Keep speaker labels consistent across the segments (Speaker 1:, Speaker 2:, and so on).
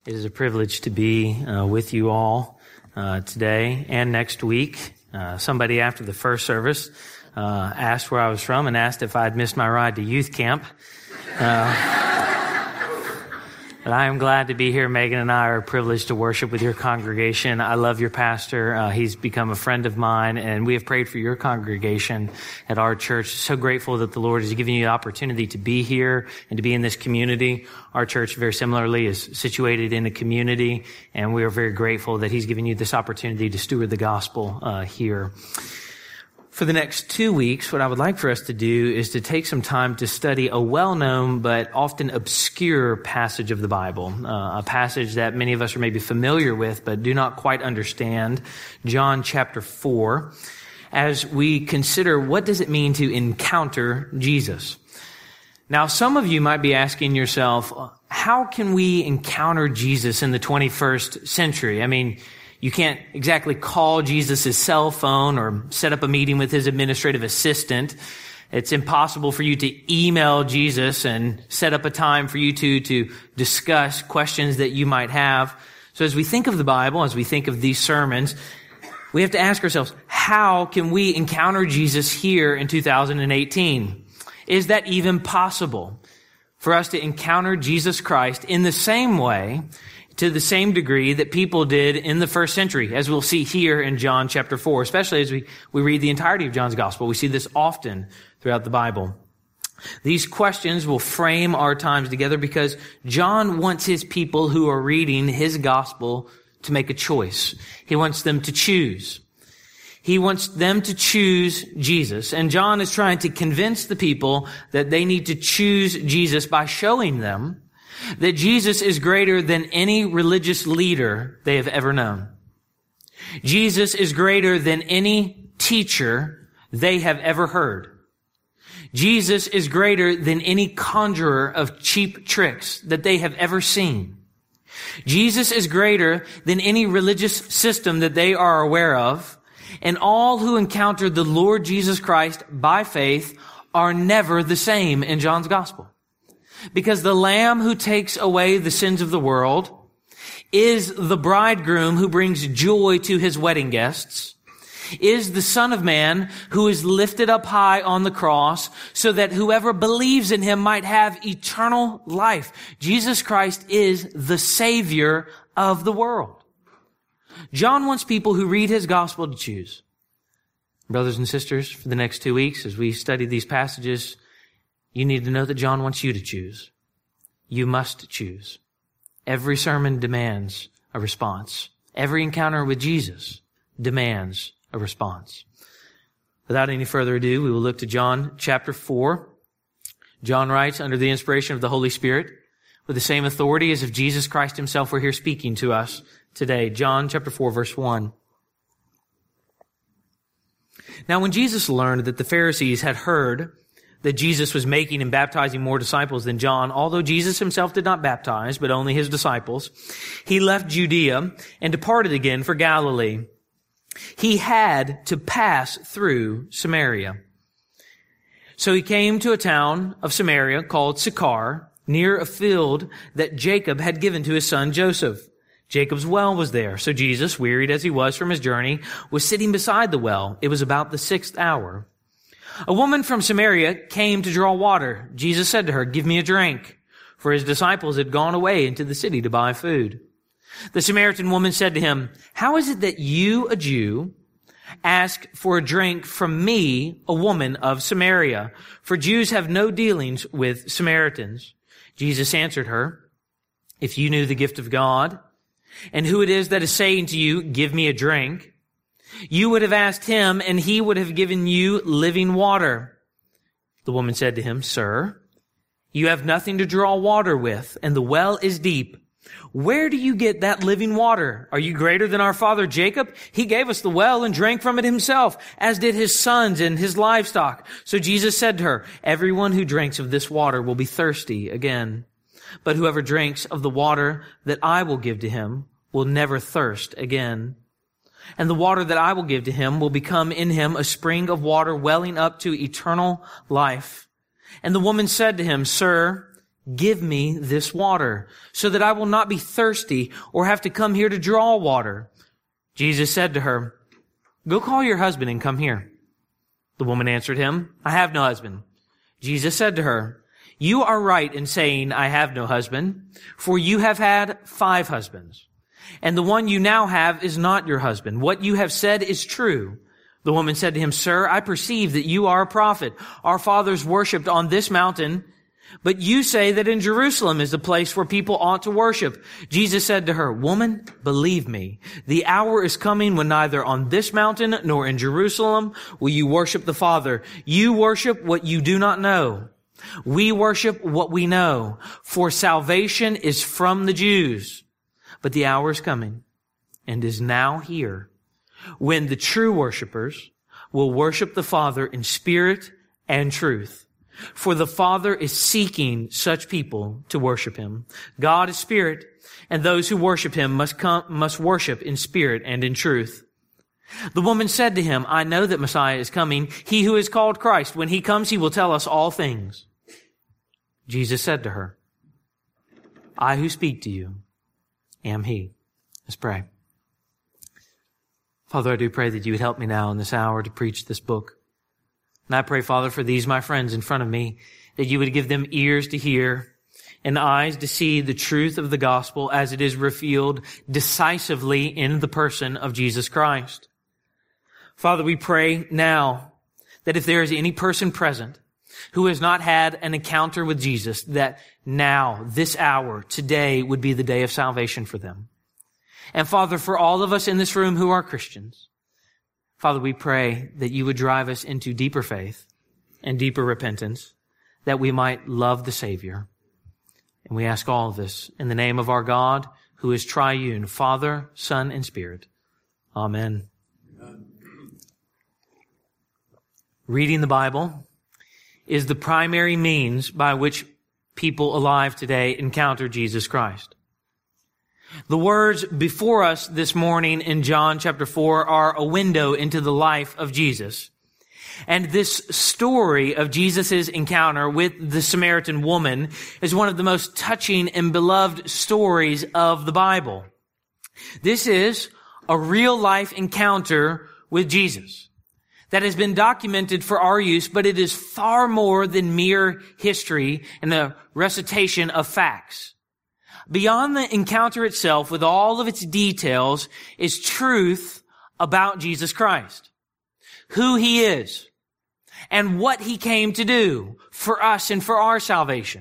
Speaker 1: It is a privilege to be with you all today and next week. Somebody after the first service asked where I was from and asked if I'd missed my ride to youth camp. But I am glad to be here. Megan and I are privileged to worship with your congregation. I love your pastor. He's become a friend of mine, and we have prayed for your congregation at our church. So grateful that the Lord has given you the opportunity to be here and to be in this community. Our church, very similarly, is situated in a community, and we are very grateful that He's given you this opportunity to steward the gospel here. For the next 2 weeks, what I would like for us to do is to take some time to study a well-known but often obscure passage of the Bible, a passage that many of us are maybe familiar with but do not quite understand, John chapter 4, as we consider what does it mean to encounter Jesus. Now, some of you might be asking yourself, how can we encounter Jesus in the 21st century? I mean, you can't exactly call Jesus' cell phone or set up a meeting with his administrative assistant. It's impossible for you to email Jesus and set up a time for you to discuss questions that you might have. So as we think of the Bible, as we think of these sermons, we have to ask ourselves, how can we encounter Jesus here in 2018? Is that even possible for us to encounter Jesus Christ in the same way, to the same degree that people did in the first century, as we'll see here in John chapter 4, especially as we read the entirety of John's gospel. We see this often throughout the Bible. These questions will frame our times together because John wants his people who are reading his gospel to make a choice. He wants them to choose. He wants them to choose Jesus. And John is trying to convince the people that they need to choose Jesus by showing them that Jesus is greater than any religious leader they have ever known. Jesus is greater than any teacher they have ever heard. Jesus is greater than any conjurer of cheap tricks that they have ever seen. Jesus is greater than any religious system that they are aware of. And all who encounter the Lord Jesus Christ by faith are never the same in John's gospel. Because the Lamb who takes away the sins of the world is the bridegroom who brings joy to his wedding guests, is the Son of Man who is lifted up high on the cross so that whoever believes in him might have eternal life. Jesus Christ is the Savior of the world. John wants people who read his gospel to choose. Brothers and sisters, for the next 2 weeks, as we study these passages, you need to know that John wants you to choose. You must choose. Every sermon demands a response. Every encounter with Jesus demands a response. Without any further ado, we will look to John chapter 4. John writes under the inspiration of the Holy Spirit with the same authority as if Jesus Christ himself were here speaking to us today. John chapter 4, verse 1. Now, when Jesus learned that the Pharisees had heard that Jesus was making and baptizing more disciples than John, although Jesus himself did not baptize, but only his disciples, he left Judea and departed again for Galilee. He had to pass through Samaria. So he came to a town of Samaria called Sychar, near a field that Jacob had given to his son Joseph. Jacob's well was there. So Jesus, wearied as he was from his journey, was sitting beside the well. It was about the 6th hour. A woman from Samaria came to draw water. Jesus said to her, "Give me a drink," for his disciples had gone away into the city to buy food. The Samaritan woman said to him, "How is it that you, a Jew, ask for a drink from me, a woman of Samaria? For Jews have no dealings with Samaritans." Jesus answered her, "If you knew the gift of God and who it is that is saying to you, 'Give me a drink,' you would have asked him, and he would have given you living water." The woman said to him, "Sir, you have nothing to draw water with, and the well is deep. Where do you get that living water? Are you greater than our father Jacob? He gave us the well and drank from it himself, as did his sons and his livestock." So Jesus said to her, "Everyone who drinks of this water will be thirsty again. But whoever drinks of the water that I will give to him will never thirst again. And the water that I will give to him will become in him a spring of water welling up to eternal life." And the woman said to him, "Sir, give me this water, so that I will not be thirsty or have to come here to draw water." Jesus said to her, "Go call your husband and come here." The woman answered him, "I have no husband." Jesus said to her, "You are right in saying, 'I have no husband,' for you have had 5 husbands, and the one you now have is not your husband. What you have said is true." The woman said to him, "Sir, I perceive that you are a prophet. Our fathers worshipped on this mountain, but you say that in Jerusalem is the place where people ought to worship." Jesus said to her, "Woman, believe me, the hour is coming when neither on this mountain nor in Jerusalem will you worship the Father. You worship what you do not know. We worship what we know, for salvation is from the Jews. But the hour is coming, and is now here, when the true worshipers will worship the Father in spirit and truth. For the Father is seeking such people to worship Him. God is spirit, and those who worship Him must worship in spirit and in truth." The woman said to him, "I know that Messiah is coming, He who is called Christ. When He comes, He will tell us all things." Jesus said to her, "I who speak to you am He." Let's pray. Father, I do pray that you would help me now in this hour to preach this book. And I pray, Father, for these, my friends in front of me, that you would give them ears to hear and eyes to see the truth of the gospel as it is revealed decisively in the person of Jesus Christ. Father, we pray now that if there is any person present who has not had an encounter with Jesus, that now, this hour, today, would be the day of salvation for them. And Father, for all of us in this room who are Christians, Father, we pray that you would drive us into deeper faith and deeper repentance, that we might love the Savior. And we ask all of this in the name of our God, who is triune, Father, Son, and Spirit. Amen. Reading the Bible is the primary means by which people alive today encounter Jesus Christ. The words before us this morning in John chapter 4 are a window into the life of Jesus. And this story of Jesus' encounter with the Samaritan woman is one of the most touching and beloved stories of the Bible. This is a real life encounter with Jesus that has been documented for our use, but it is far more than mere history and a recitation of facts. Beyond the encounter itself, with all of its details, is truth about Jesus Christ, who He is, and what He came to do for us and for our salvation.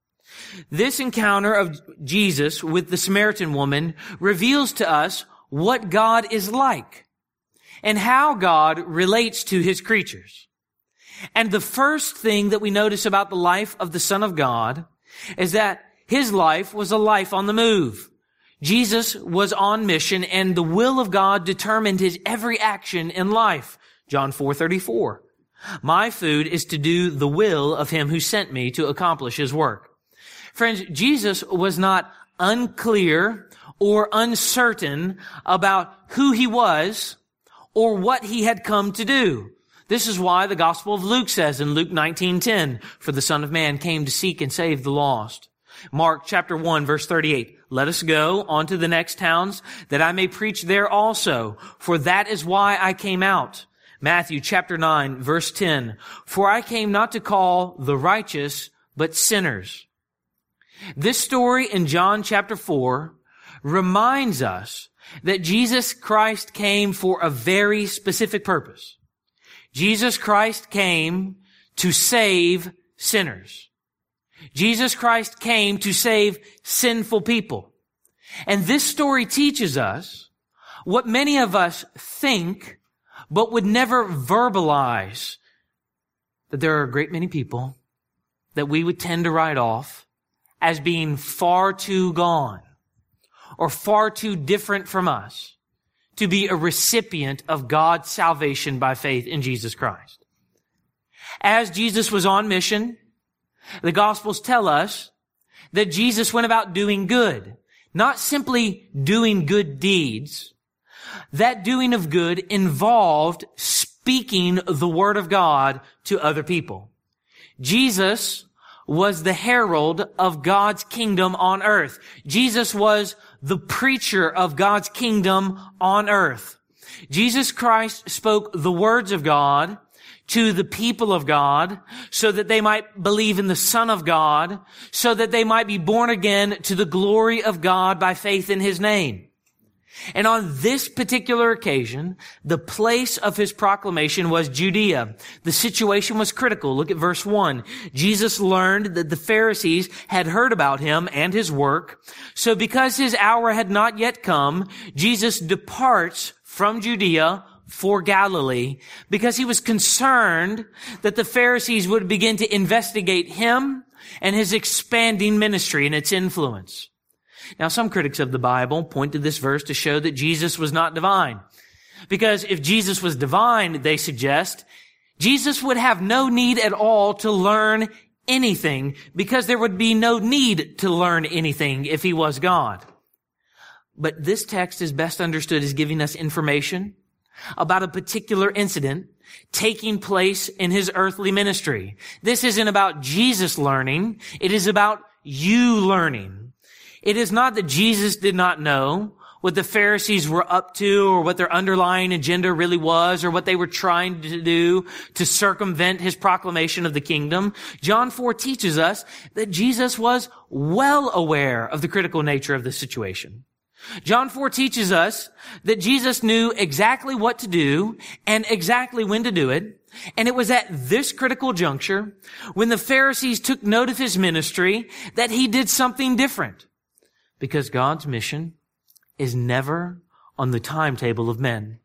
Speaker 1: This encounter of Jesus with the Samaritan woman reveals to us what God is like and how God relates to His creatures. And the first thing that we notice about the life of the Son of God is that His life was a life on the move. Jesus was on mission, and the will of God determined His every action in life. John 4:34. My food is to do the will of Him who sent me to accomplish His work. Friends, Jesus was not unclear or uncertain about who He was or what He had come to do. This is why the Gospel of Luke says in Luke 19:10, "For the Son of Man came to seek and save the lost." Mark chapter 1 verse 38, "Let us go on to the next towns, that I may preach there also, for that is why I came out." Matthew chapter 9 verse 10, "For I came not to call the righteous, but sinners." This story in John chapter 4 reminds us that Jesus Christ came for a very specific purpose. Jesus Christ came to save sinners. Jesus Christ came to save sinful people. And this story teaches us what many of us think, but would never verbalize, that there are a great many people that we would tend to write off as being far too gone or far too different from us to be a recipient of God's salvation by faith in Jesus Christ. As Jesus was on mission, the Gospels tell us that Jesus went about doing good, not simply doing good deeds. That doing of good involved speaking the Word of God to other people. Jesus was the herald of God's kingdom on earth. Jesus was the preacher of God's kingdom on earth. Jesus Christ spoke the words of God to the people of God so that they might believe in the Son of God, so that they might be born again to the glory of God by faith in His name. And on this particular occasion, the place of His proclamation was Judea. The situation was critical. Look at verse 1. Jesus learned that the Pharisees had heard about Him and His work. So because His hour had not yet come, Jesus departs from Judea for Galilee because He was concerned that the Pharisees would begin to investigate Him and His expanding ministry and its influence. Now, some critics of the Bible point to this verse to show that Jesus was not divine. Because if Jesus was divine, they suggest, Jesus would have no need at all to learn anything because there would be no need to learn anything if He was God. But this text is best understood as giving us information about a particular incident taking place in His earthly ministry. This isn't about Jesus learning. It is about you learning. It is not that Jesus did not know what the Pharisees were up to or what their underlying agenda really was or what they were trying to do to circumvent His proclamation of the kingdom. John 4 teaches us that Jesus was well aware of the critical nature of the situation. John 4 teaches us that Jesus knew exactly what to do and exactly when to do it. And it was at this critical juncture, when the Pharisees took note of His ministry, that He did something different. Because God's mission is never on the timetable of men.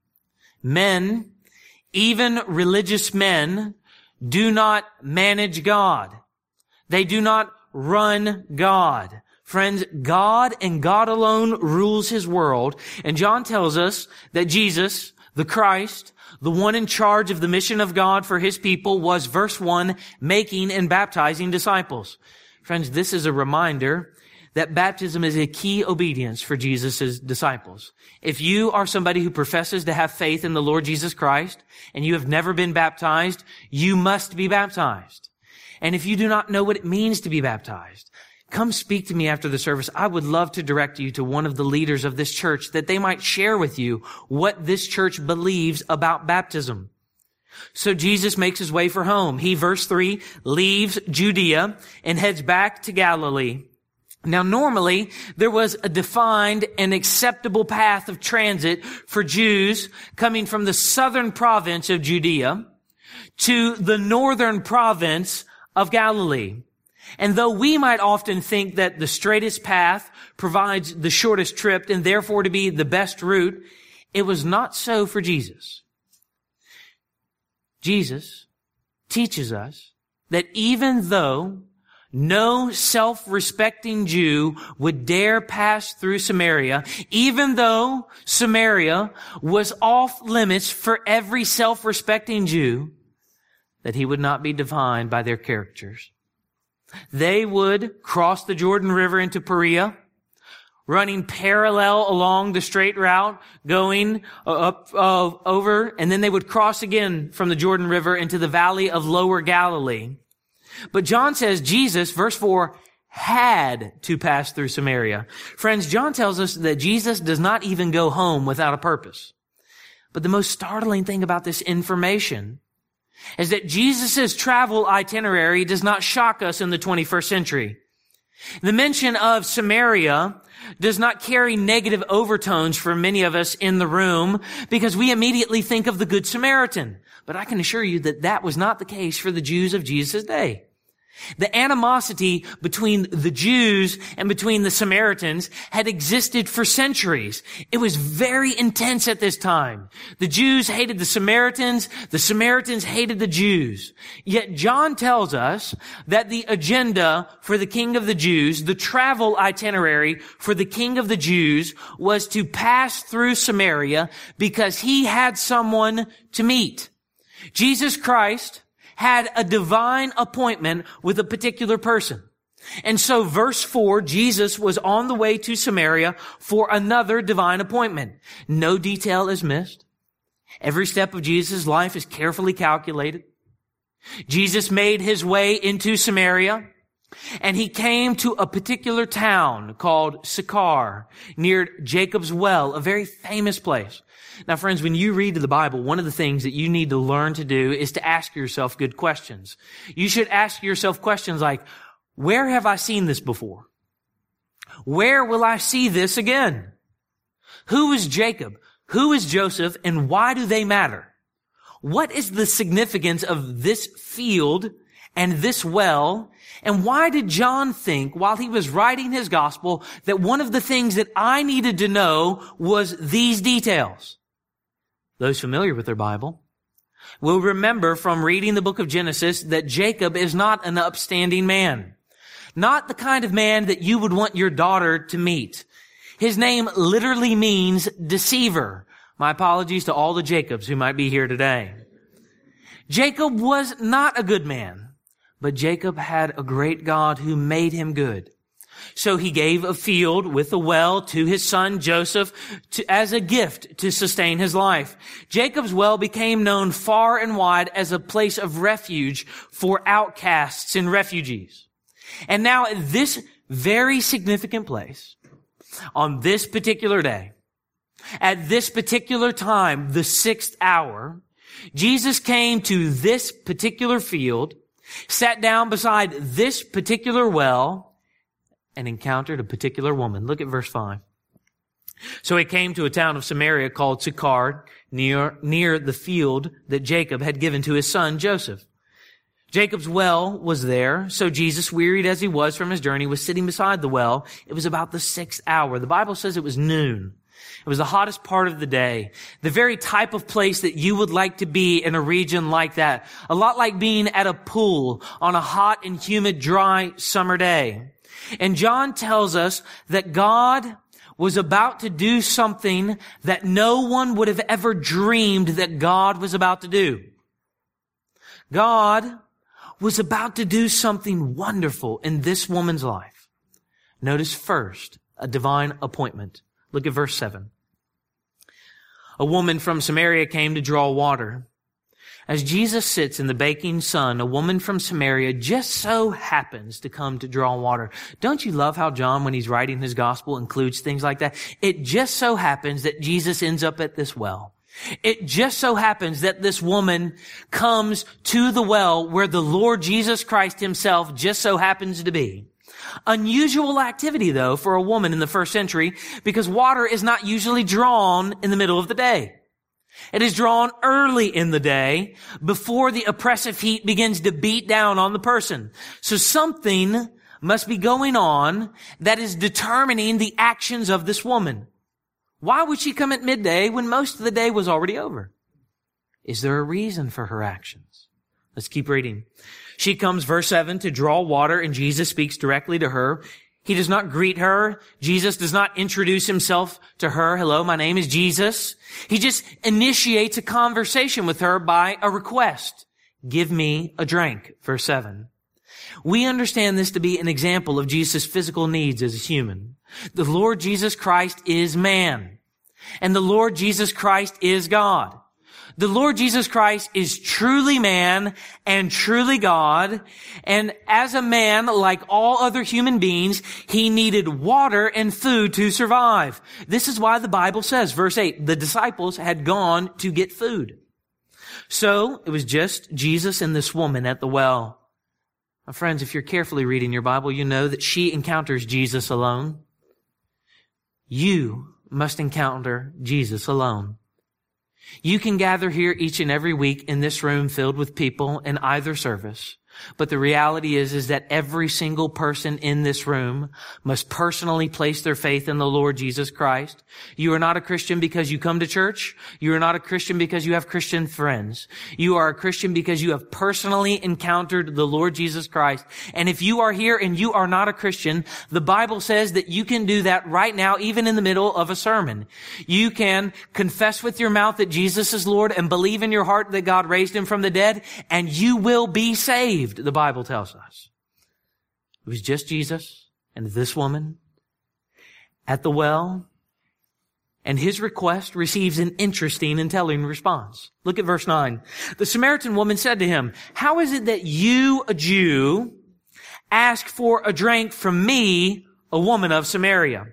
Speaker 1: Men, even religious men, do not manage God. They do not run God. Friends, God and God alone rules His world. And John tells us that Jesus, the Christ, the one in charge of the mission of God for His people, was, verse 1, making and baptizing disciples. Friends, this is a reminder that baptism is a key obedience for Jesus' disciples. If you are somebody who professes to have faith in the Lord Jesus Christ and you have never been baptized, you must be baptized. And if you do not know what it means to be baptized, come speak to me after the service. I would love to direct you to one of the leaders of this church that they might share with you what this church believes about baptism. So Jesus makes His way for home. He, verse 3, leaves Judea and heads back to Galilee. Now, normally, there was a defined and acceptable path of transit for Jews coming from the southern province of Judea to the northern province of Galilee. And though we might often think that the straightest path provides the shortest trip and therefore to be the best route, it was not so for Jesus. Jesus teaches us that even though no self-respecting Jew would dare pass through Samaria, even though Samaria was off limits for every self-respecting Jew, that He would not be defined by their characters. They would cross the Jordan River into Perea, running parallel along the straight route, going over, and then they would cross again from the Jordan River into the valley of Lower Galilee. But John says Jesus, verse 4, had to pass through Samaria. Friends, John tells us that Jesus does not even go home without a purpose. But the most startling thing about this information is that Jesus' travel itinerary does not shock us in the 21st century. The mention of Samaria does not carry negative overtones for many of us in the room because we immediately think of the Good Samaritan. But I can assure you that that was not the case for the Jews of Jesus' day. The animosity between the Jews and between the Samaritans had existed for centuries. It was very intense at this time. The Jews hated the Samaritans hated the Jews. Yet John tells us that the agenda for the King of the Jews, the travel itinerary for the King of the Jews, was to pass through Samaria because He had someone to meet. Jesus Christ had a divine appointment with a particular person. And so verse 4, Jesus was on the way to Samaria for another divine appointment. No detail is missed. Every step of Jesus' life is carefully calculated. Jesus made his way into Samaria, and he came to a particular town called Sychar, near Jacob's well, a very famous place. Now, friends, when you read the Bible, one of the things that you need to learn to do is to ask yourself good questions. You should ask yourself questions like, where have I seen this before? Where will I see this again? Who is Jacob? Who is Joseph? And why do they matter? What is the significance of this field and this well? And why did John think, while he was writing his gospel, that one of the things that I needed to know was these details? Those familiar with their Bible will remember from reading the book of Genesis that Jacob is not an upstanding man. Not the kind of man that you would want your daughter to meet. His name literally means deceiver. My apologies to all the Jacobs who might be here today. Jacob was not a good man, but Jacob had a great God who made him good. So he gave a field with a well to his son Joseph as a gift to sustain his life. Jacob's well became known far and wide as a place of refuge for outcasts and refugees. And now at this very significant place, on this particular day, at this particular time, the 6th hour, Jesus came to this particular field, sat down beside this particular well, and encountered a particular woman. Look at verse 5. So he came to a town of Samaria called Sychar, near the field that Jacob had given to his son Joseph. Jacob's well was there, so Jesus, wearied as he was from his journey, was sitting beside the well. It was about the 6th hour. The Bible says it was noon. It was the hottest part of the day. The very type of place that you would like to be in a region like that. A lot like being at a pool on a hot and humid, dry summer day. And John tells us that God was about to do something that no one would have ever dreamed that God was about to do. God was about to do something wonderful in this woman's life. Notice first, a divine appointment. Look at verse 7. A woman from Samaria came to draw water. As Jesus sits in the baking sun, a woman from Samaria just so happens to come to draw water. Don't you love how John, when he's writing his gospel, includes things like that? It just so happens that Jesus ends up at this well. It just so happens that this woman comes to the well where the Lord Jesus Christ himself just so happens to be. Unusual activity, though, for a woman in the first century, because water is not usually drawn in the middle of the day. It is drawn early in the day before the oppressive heat begins to beat down on the person. So something must be going on that is determining the actions of this woman. Why would she come at midday when most of the day was already over? Is there a reason for her actions? Let's keep reading. She comes, verse 7, to draw water, and Jesus speaks directly to her. He does not greet her. Jesus does not introduce himself to her. Hello, my name is Jesus. He just initiates a conversation with her by a request. Give me a drink, verse 7. We understand this to be an example of Jesus' physical needs as a human. The Lord Jesus Christ is man, and the Lord Jesus Christ is God. The Lord Jesus Christ is truly man and truly God. And as a man, like all other human beings, he needed water and food to survive. This is why the Bible says, verse 8, the disciples had gone to get food. So it was just Jesus and this woman at the well. Now, friends, if you're carefully reading your Bible, you know that she encounters Jesus alone. You must encounter Jesus alone. You can gather here each and every week in this room filled with people in either service. But the reality is that every single person in this room must personally place their faith in the Lord Jesus Christ. You are not a Christian because you come to church. You are not a Christian because you have Christian friends. You are a Christian because you have personally encountered the Lord Jesus Christ. And if you are here and you are not a Christian, the Bible says that you can do that right now, even in the middle of a sermon. You can confess with your mouth that Jesus is Lord and believe in your heart that God raised him from the dead, and you will be saved. The Bible tells us. It was just Jesus and this woman at the well. And his request receives an interesting and telling response. Look at verse 9. The Samaritan woman said to him, "How is it that you, a Jew, ask for a drink from me, a woman of Samaria?"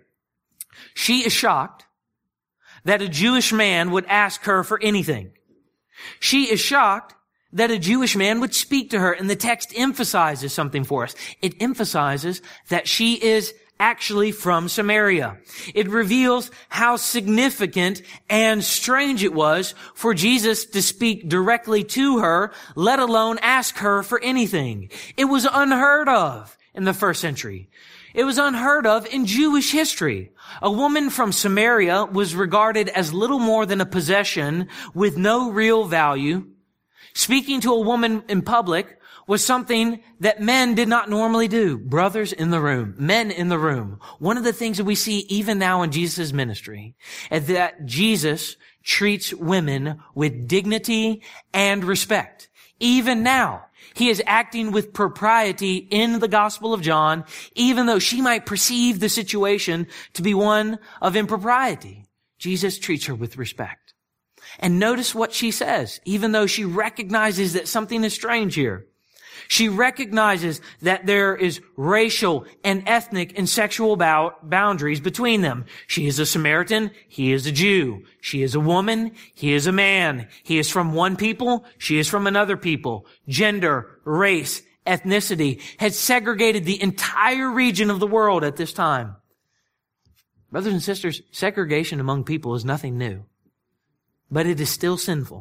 Speaker 1: She is shocked that a Jewish man would ask her for anything. She is shocked that a Jewish man would speak to her. And the text emphasizes something for us. It emphasizes that she is actually from Samaria. It reveals how significant and strange it was for Jesus to speak directly to her, let alone ask her for anything. It was unheard of in the first century. It was unheard of in Jewish history. A woman from Samaria was regarded as little more than a possession with no real value. Speaking to a woman in public was something that men did not normally do. Brothers in the room, men in the room. One of the things that we see even now in Jesus' ministry is that Jesus treats women with dignity and respect. Even now, he is acting with propriety in the Gospel of John, even though she might perceive the situation to be one of impropriety. Jesus treats her with respect. And notice what she says, even though she recognizes that something is strange here. She recognizes that there is racial and ethnic and sexual boundaries between them. She is a Samaritan. He is a Jew. She is a woman. He is a man. He is from one people. She is from another people. Gender, race, ethnicity had segregated the entire region of the world at this time. Brothers and sisters, segregation among people is nothing new, but it is still sinful.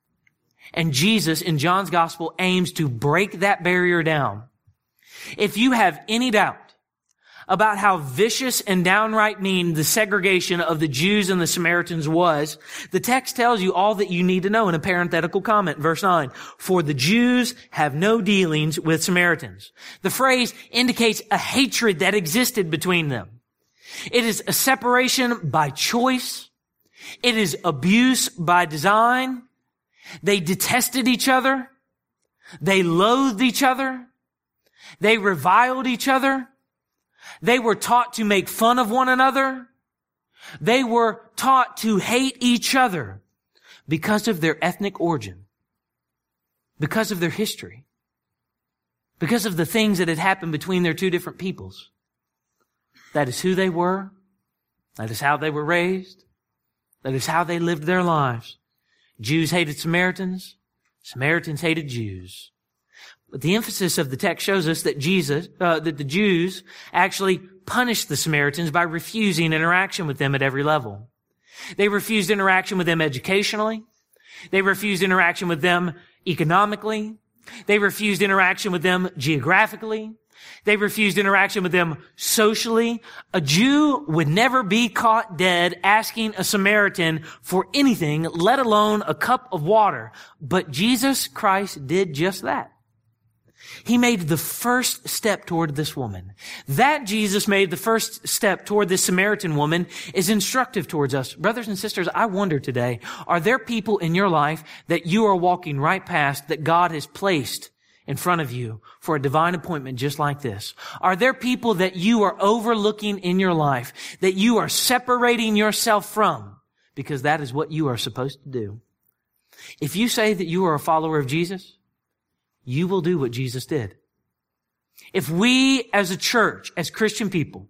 Speaker 1: And Jesus in John's gospel aims to break that barrier down. If you have any doubt about how vicious and downright mean the segregation of the Jews and the Samaritans was, the text tells you all that you need to know in a parenthetical comment. Verse 9, "For the Jews have no dealings with Samaritans." The phrase indicates a hatred that existed between them. It is a separation by choice. It is abuse by design. They detested each other. They loathed each other. They reviled each other. They were taught to make fun of one another. They were taught to hate each other because of their ethnic origin, because of their history, because of the things that had happened between their two different peoples. That is who they were. That is how they were raised. That is how they lived their lives. Jews hated Samaritans. Samaritans hated Jews. But the emphasis of the text shows us that that the Jews actually punished the Samaritans by refusing interaction with them at every level. They refused interaction with them educationally. They refused interaction with them economically. They refused interaction with them geographically. They refused interaction with them socially. A Jew would never be caught dead asking a Samaritan for anything, let alone a cup of water. But Jesus Christ did just that. He made the first step toward this woman. That Jesus made the first step toward this Samaritan woman is instructive towards us. Brothers and sisters, I wonder today, are there people in your life that you are walking right past that God has placed in front of you for a divine appointment just like this? Are there people that you are overlooking in your life, that you are separating yourself from, because that is what you are supposed to do? If you say that you are a follower of Jesus, you will do what Jesus did. If we as a church, as Christian people,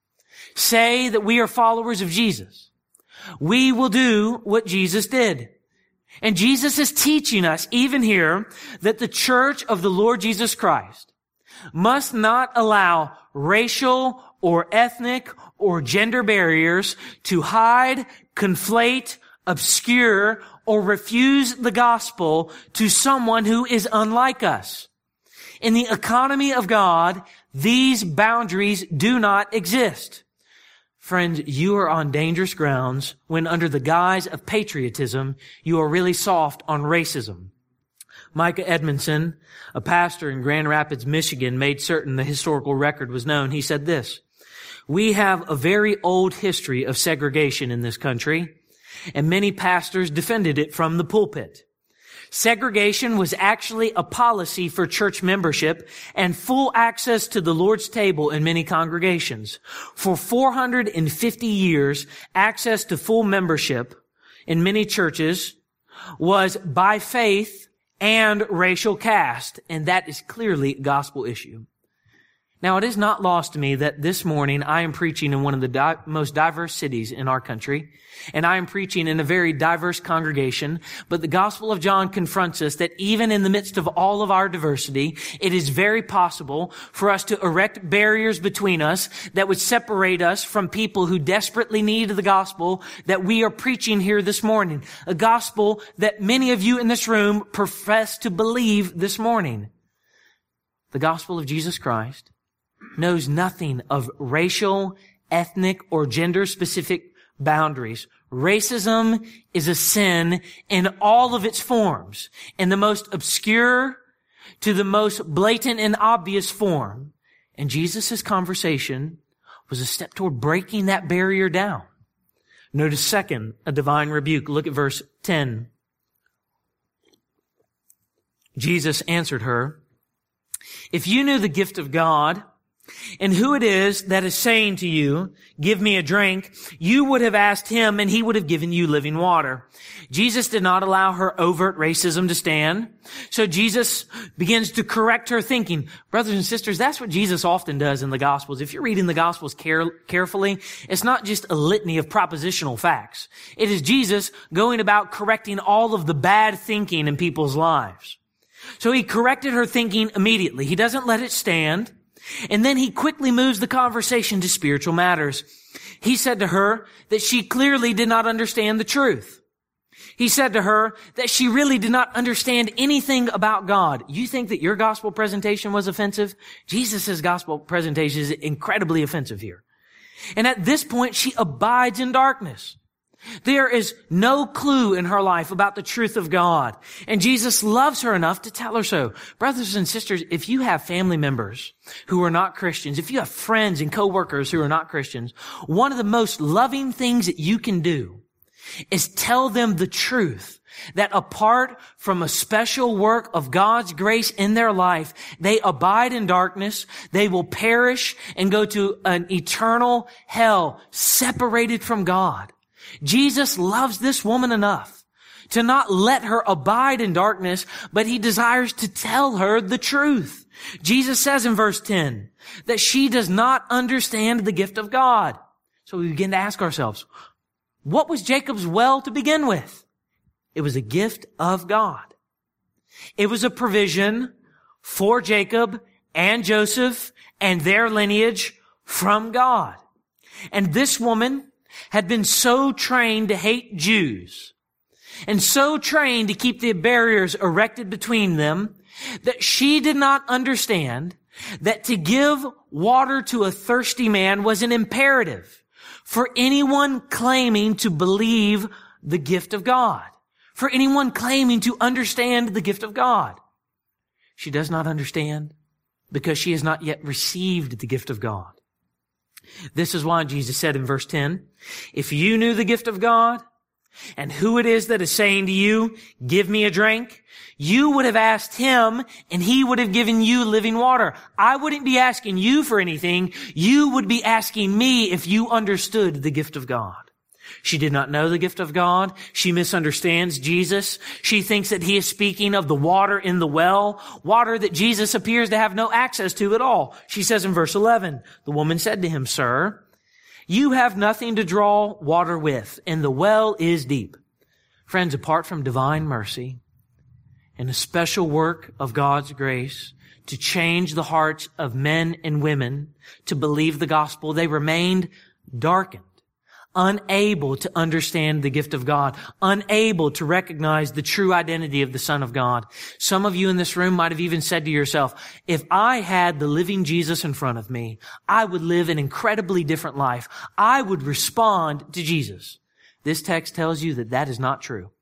Speaker 1: say that we are followers of Jesus, we will do what Jesus did. And Jesus is teaching us, even here, that the church of the Lord Jesus Christ must not allow racial or ethnic or gender barriers to hide, conflate, obscure, or refuse the gospel to someone who is unlike us. In the economy of God, these boundaries do not exist. Friends, you are on dangerous grounds when under the guise of patriotism, you are really soft on racism. Micah Edmondson, a pastor in Grand Rapids, Michigan, made certain the historical record was known. He said this: "We have a very old history of segregation in this country, and many pastors defended it from the pulpit. Segregation was actually a policy for church membership and full access to the Lord's table in many congregations. For 450 years, access to full membership in many churches was by faith and racial caste, and that is clearly a gospel issue. Now, it is not lost to me that this morning I am preaching in one of the most diverse cities in our country, and I am preaching in a very diverse congregation, but the Gospel of John confronts us that even in the midst of all of our diversity, it is very possible for us to erect barriers between us that would separate us from people who desperately need the gospel that we are preaching here this morning, a gospel that many of you in this room profess to believe this morning. The gospel of Jesus Christ knows nothing of racial, ethnic, or gender-specific boundaries. Racism is a sin in all of its forms, in the most obscure to the most blatant and obvious form. And Jesus' conversation was a step toward breaking that barrier down. Notice second, a divine rebuke. Look at verse 10. Jesus answered her, "If you knew the gift of God, and who it is that is saying to you, 'Give me a drink,' you would have asked him and he would have given you living water." Jesus did not allow her overt racism to stand. So Jesus begins to correct her thinking. Brothers and sisters, that's what Jesus often does in the Gospels. If you're reading the Gospels carefully, it's not just a litany of propositional facts. It is Jesus going about correcting all of the bad thinking in people's lives. So he corrected her thinking immediately. He doesn't let it stand. And then he quickly moves the conversation to spiritual matters. He said to her that she clearly did not understand the truth. He said to her that she really did not understand anything about God. You think that your gospel presentation was offensive? Jesus' gospel presentation is incredibly offensive here. And at this point, she abides in darkness. There is no clue in her life about the truth of God. And Jesus loves her enough to tell her so. Brothers and sisters, if you have family members who are not Christians, if you have friends and coworkers who are not Christians, one of the most loving things that you can do is tell them the truth that apart from a special work of God's grace in their life, they abide in darkness, they will perish and go to an eternal hell separated from God. Jesus loves this woman enough to not let her abide in darkness, but he desires to tell her the truth. Jesus says in verse 10 that she does not understand the gift of God. So we begin to ask ourselves, what was Jacob's well to begin with? It was a gift of God. It was a provision for Jacob and Joseph and their lineage from God. And this woman had been so trained to hate Jews and so trained to keep the barriers erected between them that she did not understand that to give water to a thirsty man was an imperative for anyone claiming to believe the gift of God, for anyone claiming to understand the gift of God. She does not understand because she has not yet received the gift of God. This is why Jesus said in verse 10, "If you knew the gift of God and who it is that is saying to you, 'Give me a drink,' you would have asked him and he would have given you living water." I wouldn't be asking you for anything. You would be asking me if you understood the gift of God. She did not know the gift of God. She misunderstands Jesus. She thinks that he is speaking of the water in the well, water that Jesus appears to have no access to at all. She says in verse 11, the woman said to him, "Sir, you have nothing to draw water with, and the well is deep." Friends, apart from divine mercy and a special work of God's grace to change the hearts of men and women to believe the gospel, they remained darkened, unable to understand the gift of God, unable to recognize the true identity of the Son of God. Some of you in this room might have even said to yourself, if I had the living Jesus in front of me, I would live an incredibly different life. I would respond to Jesus. This text tells you that that is not true.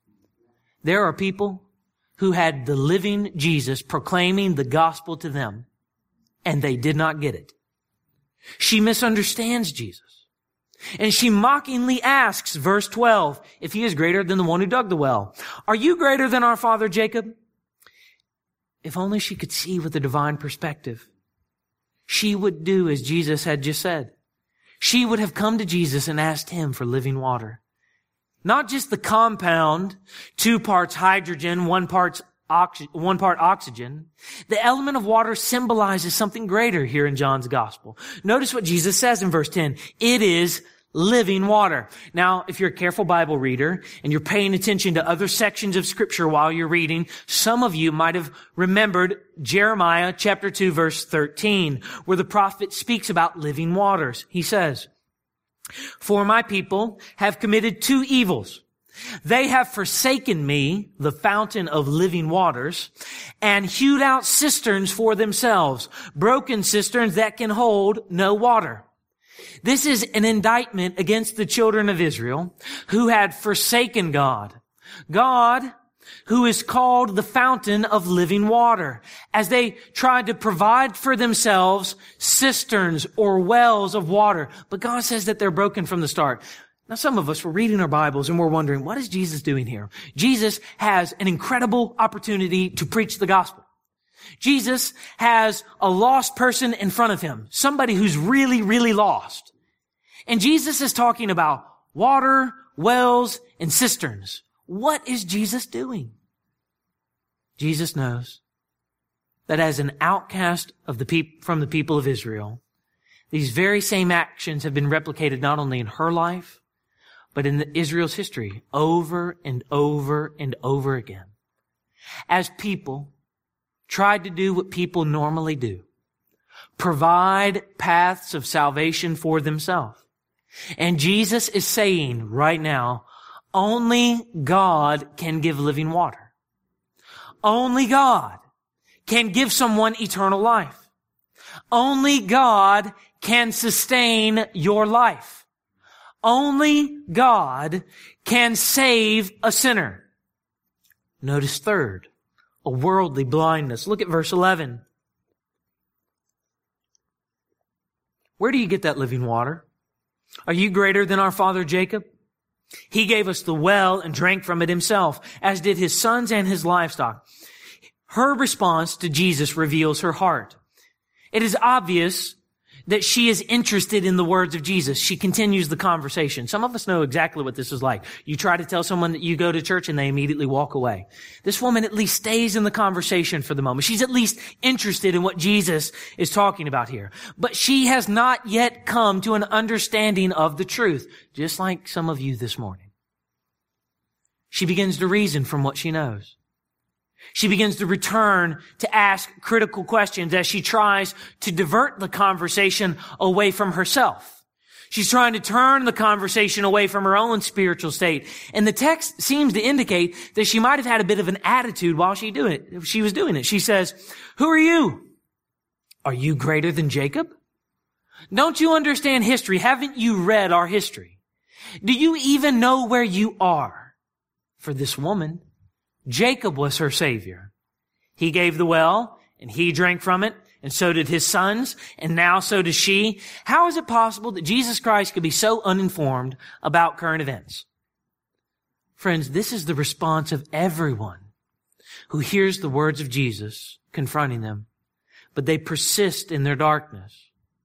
Speaker 1: There are people who had the living Jesus proclaiming the gospel to them, and they did not get it. She misunderstands Jesus. And she mockingly asks, verse 12, if he is greater than the one who dug the well. Are you greater than our father Jacob? If only she could see with a divine perspective. She would do as Jesus had just said. She would have come to Jesus and asked him for living water. Not just the compound, 2 parts hydrogen, 1 part oxygen. The element of water symbolizes something greater here in John's gospel. Notice what Jesus says in verse 10. It is living water. Now, if you're a careful Bible reader and you're paying attention to other sections of Scripture while you're reading, some of you might have remembered Jeremiah chapter 2 verse 13, where the prophet speaks about living waters. He says, "For my people have committed 2 evils. They have forsaken me, the fountain of living waters, and hewed out cisterns for themselves, broken cisterns that can hold no water." This is an indictment against the children of Israel who had forsaken God. God, who is called the fountain of living water, as they tried to provide for themselves cisterns or wells of water. But God says that they're broken from the start. Now, some of us were reading our Bibles and we're wondering, what is Jesus doing here? Jesus has an incredible opportunity to preach the gospel. Jesus has a lost person in front of him, somebody who's really, really lost. And Jesus is talking about water, wells, and cisterns. What is Jesus doing? Jesus knows that as an outcast of from the people of Israel, these very same actions have been replicated not only in her life, but in Israel's history over and over and over again. As people tried to do what people normally do, provide paths of salvation for themselves. And Jesus is saying right now, only God can give living water. Only God can give someone eternal life. Only God can sustain your life. Only God can save a sinner. Notice third, a worldly blindness. Look at verse 11. Where do you get that living water? Are you greater than our father Jacob? He gave us the well and drank from it himself, as did his sons and his livestock. Her response to Jesus reveals her heart. It is obvious that she is interested in the words of Jesus. She continues the conversation. Some of us know exactly what this is like. You try to tell someone that you go to church and they immediately walk away. This woman at least stays in the conversation for the moment. She's at least interested in what Jesus is talking about here. But she has not yet come to an understanding of the truth, just like some of you this morning. She begins to reason from what she knows. She begins to return to ask critical questions as she tries to divert the conversation away from herself. She's trying to turn the conversation away from her own spiritual state. And the text seems to indicate that she might have had a bit of an attitude while she was doing it. She says, "Who are you? Are you greater than Jacob? Don't you understand history? Haven't you read our history? Do you even know where you are?" For this woman, Jacob was her savior. He gave the well, and he drank from it, and so did his sons, and now so does she. How is it possible that Jesus Christ could be so uninformed about current events? Friends, this is the response of everyone who hears the words of Jesus confronting them, but they persist in their darkness.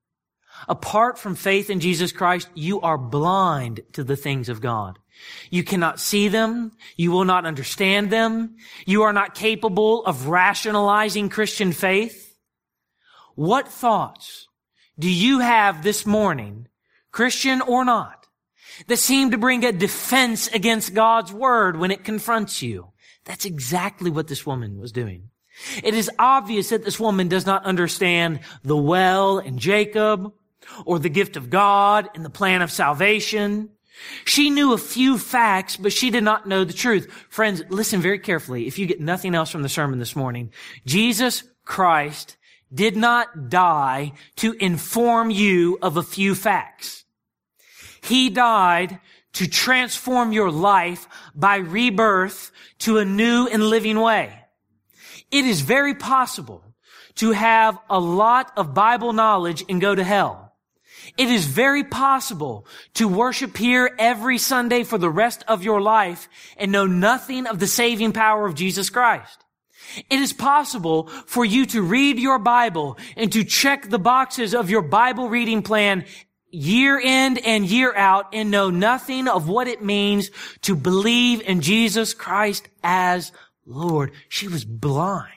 Speaker 1: Apart from faith in Jesus Christ, you are blind to the things of God. You cannot see them. You will not understand them. You are not capable of rationalizing Christian faith. What thoughts do you have this morning, Christian or not, that seem to bring a defense against God's word when it confronts you? That's exactly what this woman was doing. It is obvious that this woman does not understand the well and Jacob, or the gift of God and the plan of salvation. She knew a few facts, but she did not know the truth. Friends, listen very carefully. If you get nothing else from the sermon this morning, Jesus Christ did not die to inform you of a few facts. He died to transform your life by rebirth to a new and living way. It is very possible to have a lot of Bible knowledge and go to hell. It is very possible to worship here every Sunday for the rest of your life and know nothing of the saving power of Jesus Christ. It is possible for you to read your Bible and to check the boxes of your Bible reading plan year in and year out and know nothing of what it means to believe in Jesus Christ as Lord. She was blind.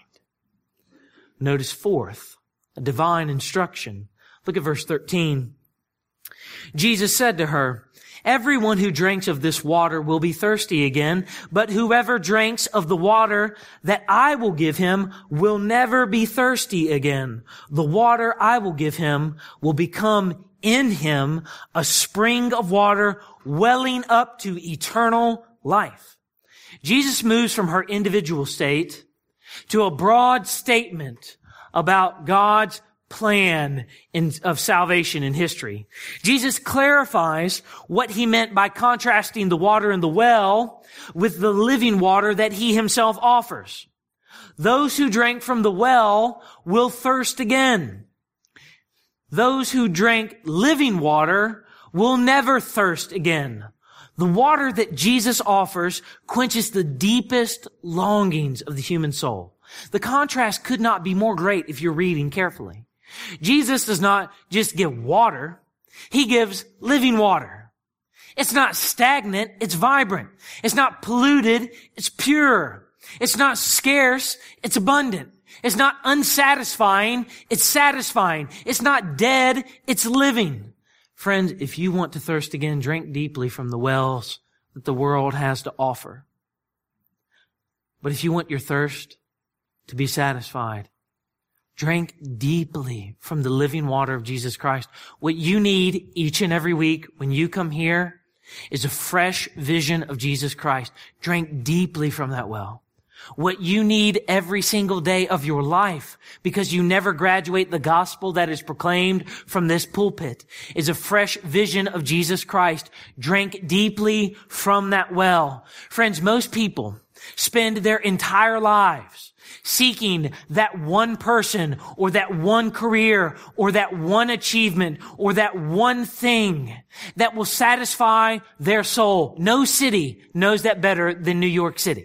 Speaker 1: Notice fourth, a divine instruction. Look at verse 13. Jesus said to her, everyone who drinks of this water will be thirsty again, but whoever drinks of the water that I will give him will never be thirsty again. The water I will give him will become in him a spring of water welling up to eternal life. Jesus moves from her individual state to a broad statement about God's plan of salvation in history. Jesus clarifies what he meant by contrasting the water in the well with the living water that he himself offers. Those who drank from the well will thirst again. Those who drank living water will never thirst again. The water that Jesus offers quenches the deepest longings of the human soul. The contrast could not be more great if you're reading carefully. Jesus does not just give water. He gives living water. It's not stagnant. It's vibrant. It's not polluted. It's pure. It's not scarce. It's abundant. It's not unsatisfying. It's satisfying. It's not dead. It's living. Friends, if you want to thirst again, drink deeply from the wells that the world has to offer. But if you want your thirst to be satisfied, drink deeply from the living water of Jesus Christ. What you need each and every week when you come here is a fresh vision of Jesus Christ. Drink deeply from that well. What you need every single day of your life, because you never graduate the gospel that is proclaimed from this pulpit, is a fresh vision of Jesus Christ. Drink deeply from that well. Friends, most people spend their entire lives seeking that one person or that one career or that one achievement or that one thing that will satisfy their soul. No city knows that better than New York City.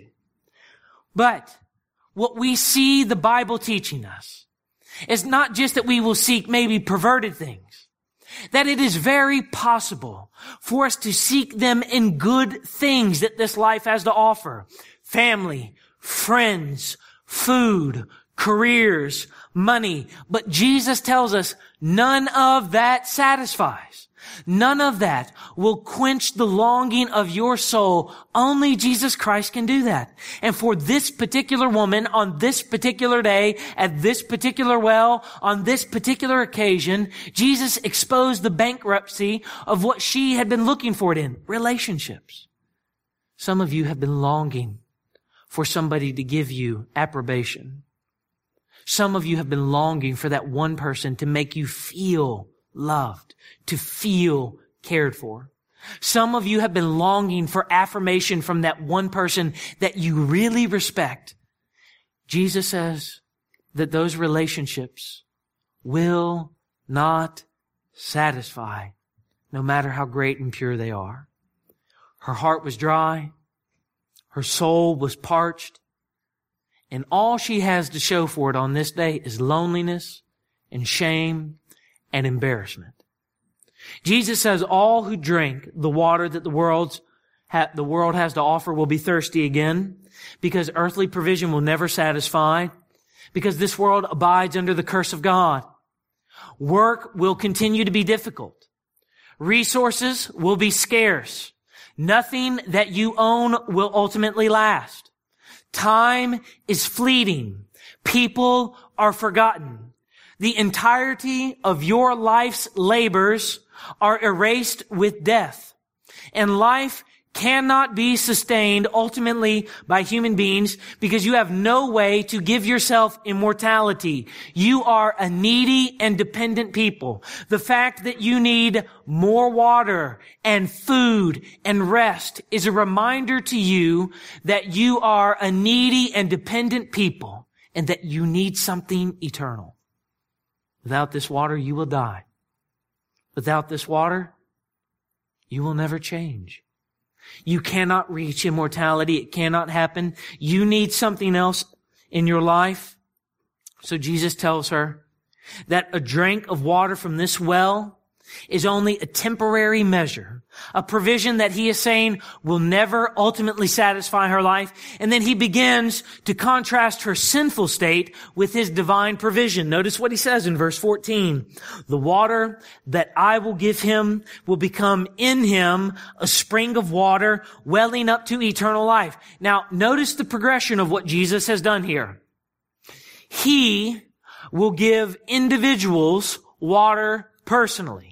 Speaker 1: But what we see the Bible teaching us is not just that we will seek maybe perverted things, that it is very possible for us to seek them in good things that this life has to offer. Family, friends, food, careers, money. But Jesus tells us none of that satisfies. None of that will quench the longing of your soul. Only Jesus Christ can do that. And for this particular woman, on this particular day, at this particular well, on this particular occasion, Jesus exposed the bankruptcy of what she had been looking for it in, relationships. Some of you have been longing for somebody to give you approbation. Some of you have been longing for that one person to make you feel loved, to feel cared for. Some of you have been longing for affirmation from that one person that you really respect. Jesus says that those relationships will not satisfy, no matter how great and pure they are. Her heart was dry. Her soul was parched. And all she has to show for it on this day is loneliness and shame and embarrassment. Jesus says all who drink the water that the world has to offer will be thirsty again, because earthly provision will never satisfy, because this world abides under the curse of God. Work will continue to be difficult. Resources will be scarce. Nothing that you own will ultimately last. Time is fleeting. People are forgotten. The entirety of your life's labors are erased with death. And life cannot be sustained ultimately by human beings because you have no way to give yourself immortality. You are a needy and dependent people. The fact that you need more water and food and rest is a reminder to you that you are a needy and dependent people and that you need something eternal. Without this water, you will die. Without this water, you will never change. You cannot reach immortality. It cannot happen. You need something else in your life. So Jesus tells her that a drink of water from this well is only a temporary measure, a provision that he is saying will never ultimately satisfy her life. And then he begins to contrast her sinful state with his divine provision. Notice what he says in verse 14. The water that I will give him will become in him a spring of water welling up to eternal life. Now, notice the progression of what Jesus has done here. He will give individuals water personally.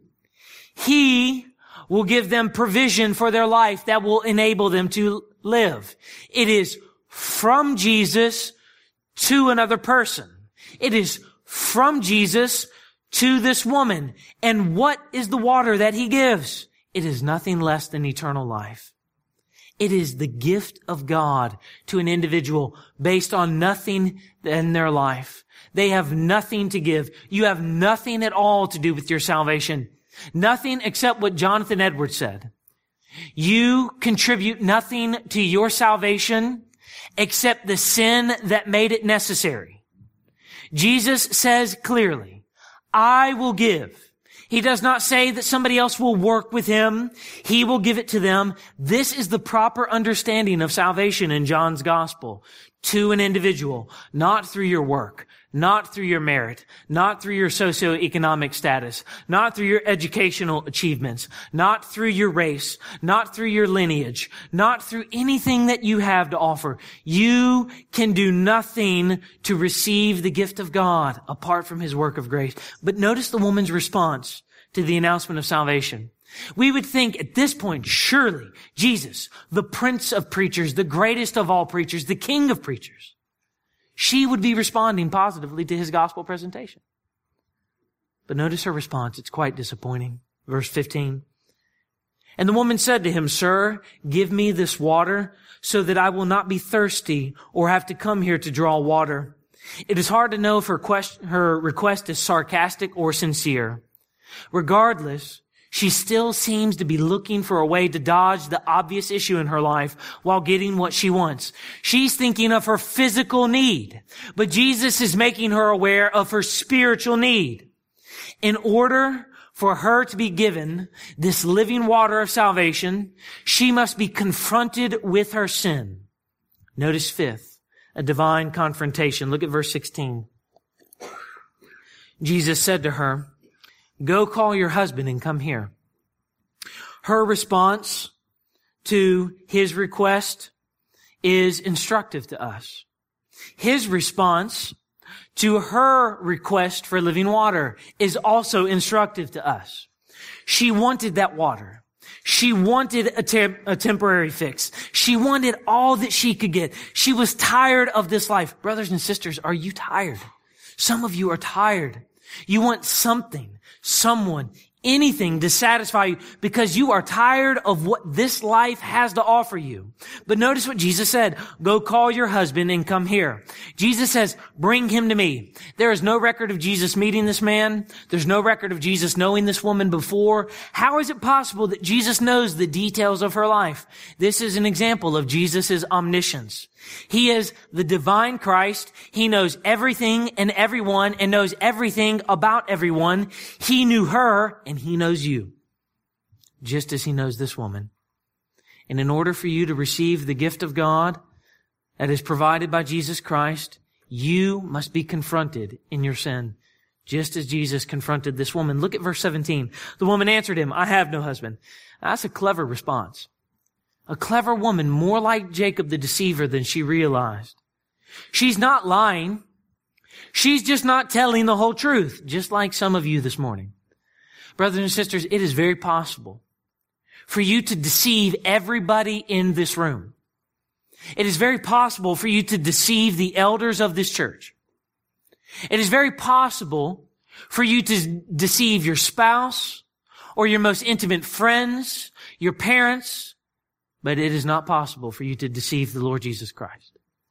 Speaker 1: He will give them provision for their life that will enable them to live. It is from Jesus to another person. It is from Jesus to this woman. And what is the water that he gives? It is nothing less than eternal life. It is the gift of God to an individual based on nothing in their life. They have nothing to give. You have nothing at all to do with your salvation. Nothing except what Jonathan Edwards said. You contribute nothing to your salvation except the sin that made it necessary. Jesus says clearly, I will give. He does not say that somebody else will work with him. He will give it to them. This is the proper understanding of salvation in John's gospel to an individual, not through your work, not through your merit, not through your socioeconomic status, not through your educational achievements, not through your race, not through your lineage, not through anything that you have to offer. You can do nothing to receive the gift of God apart from his work of grace. But notice the woman's response to the announcement of salvation. We would think at this point, surely Jesus, the Prince of preachers, the greatest of all preachers, the King of preachers, she would be responding positively to his gospel presentation. But notice her response. It's quite disappointing. Verse 15. And the woman said to him, Sir, give me this water so that I will not be thirsty or have to come here to draw water. It is hard to know if her request is sarcastic or sincere. Regardless, she still seems to be looking for a way to dodge the obvious issue in her life while getting what she wants. She's thinking of her physical need, but Jesus is making her aware of her spiritual need. In order for her to be given this living water of salvation, she must be confronted with her sin. Notice fifth, a divine confrontation. Look at verse 16. Jesus said to her, Go call your husband and come here. Her response to his request is instructive to us. His response to her request for living water is also instructive to us. She wanted that water. She wanted a temporary fix. She wanted all that she could get. She was tired of this life. Brothers and sisters, are you tired? Some of you are tired. You want something, someone, anything to satisfy you because you are tired of what this life has to offer you. But notice what Jesus said. Go call your husband and come here. Jesus says, bring him to me. There is no record of Jesus meeting this man. There's no record of Jesus knowing this woman before. How is it possible that Jesus knows the details of her life? This is an example of Jesus' omniscience. He is the divine Christ. He knows everything and everyone and knows everything about everyone. He knew her and he knows you, just as he knows this woman. And in order for you to receive the gift of God that is provided by Jesus Christ, you must be confronted in your sin, just as Jesus confronted this woman. Look at verse 17. The woman answered him, I have no husband. That's a clever response. A clever woman, more like Jacob the deceiver than she realized. She's not lying. She's just not telling the whole truth, just like some of you this morning. Brothers and sisters, it is very possible for you to deceive everybody in this room. It is very possible for you to deceive the elders of this church. It is very possible for you to deceive your spouse or your most intimate friends, your parents, but it is not possible for you to deceive the Lord Jesus Christ.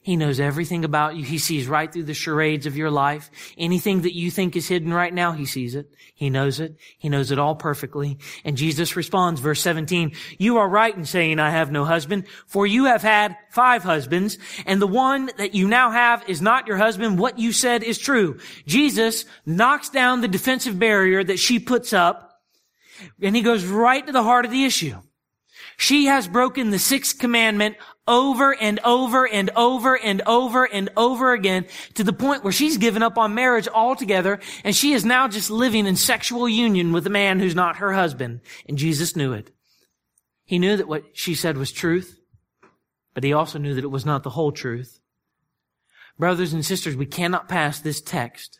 Speaker 1: He knows everything about you. He sees right through the charades of your life. Anything that you think is hidden right now, He sees it. He knows it. He knows it all perfectly. And Jesus responds, verse 17, "You are right in saying I have no husband, for you have had 5 husbands, and the one that you now have is not your husband. What you said is true." Jesus knocks down the defensive barrier that she puts up, and He goes right to the heart of the issue. She has broken the 6th commandment over and over and over and over and over again, to the point where she's given up on marriage altogether, and she is now just living in sexual union with a man who's not her husband. And Jesus knew it. He knew that what she said was truth, but He also knew that it was not the whole truth. Brothers and sisters, we cannot pass this text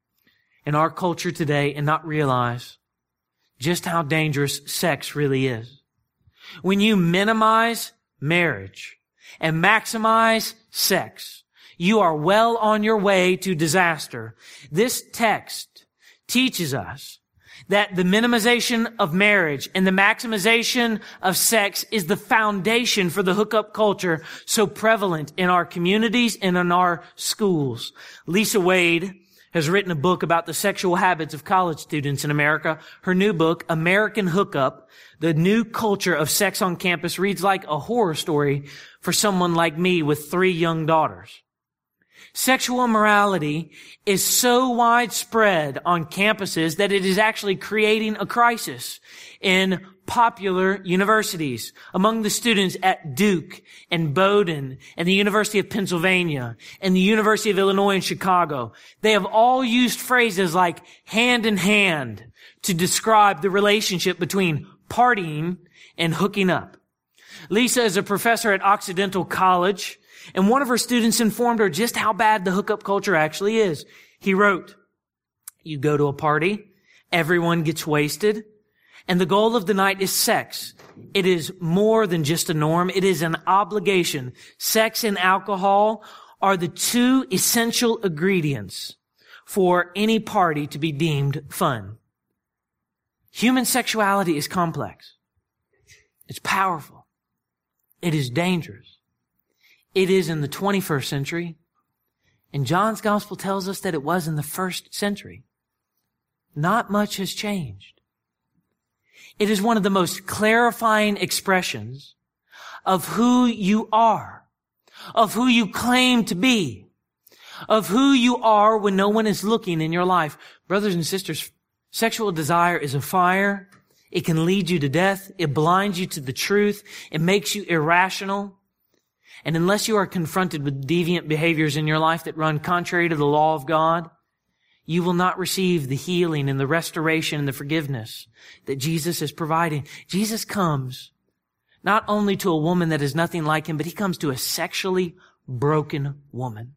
Speaker 1: in our culture today and not realize just how dangerous sex really is. When you minimize marriage and maximize sex, you are well on your way to disaster. This text teaches us that the minimization of marriage and the maximization of sex is the foundation for the hookup culture so prevalent in our communities and in our schools. Lisa Wade has written a book about the sexual habits of college students in America. Her new book, American Hookup, The New Culture of Sex on Campus, reads like a horror story for someone like me with 3 young daughters. Sexual immorality is so widespread on campuses that it is actually creating a crisis in popular universities. Among the students at Duke and Bowdoin and the University of Pennsylvania and the University of Illinois in Chicago, they have all used phrases like hand in hand to describe the relationship between partying and hooking up. Lisa is a professor at Occidental College, and one of her students informed her just how bad the hookup culture actually is. He wrote, "You go to a party, everyone gets wasted, and the goal of the night is sex. It is more than just a norm. It is an obligation. Sex and alcohol are the 2 essential ingredients for any party to be deemed fun." Human sexuality is complex. It's powerful. It is dangerous. It is in the 21st century, and John's gospel tells us that it was in the 1st century. Not much has changed. It is one of the most clarifying expressions of who you are, of who you claim to be, of who you are when no one is looking in your life. Brothers and sisters, sexual desire is a fire. It can lead you to death. It blinds you to the truth. It makes you irrational. And unless you are confronted with deviant behaviors in your life that run contrary to the law of God, you will not receive the healing and the restoration and the forgiveness that Jesus is providing. Jesus comes not only to a woman that is nothing like Him, but He comes to a sexually broken woman.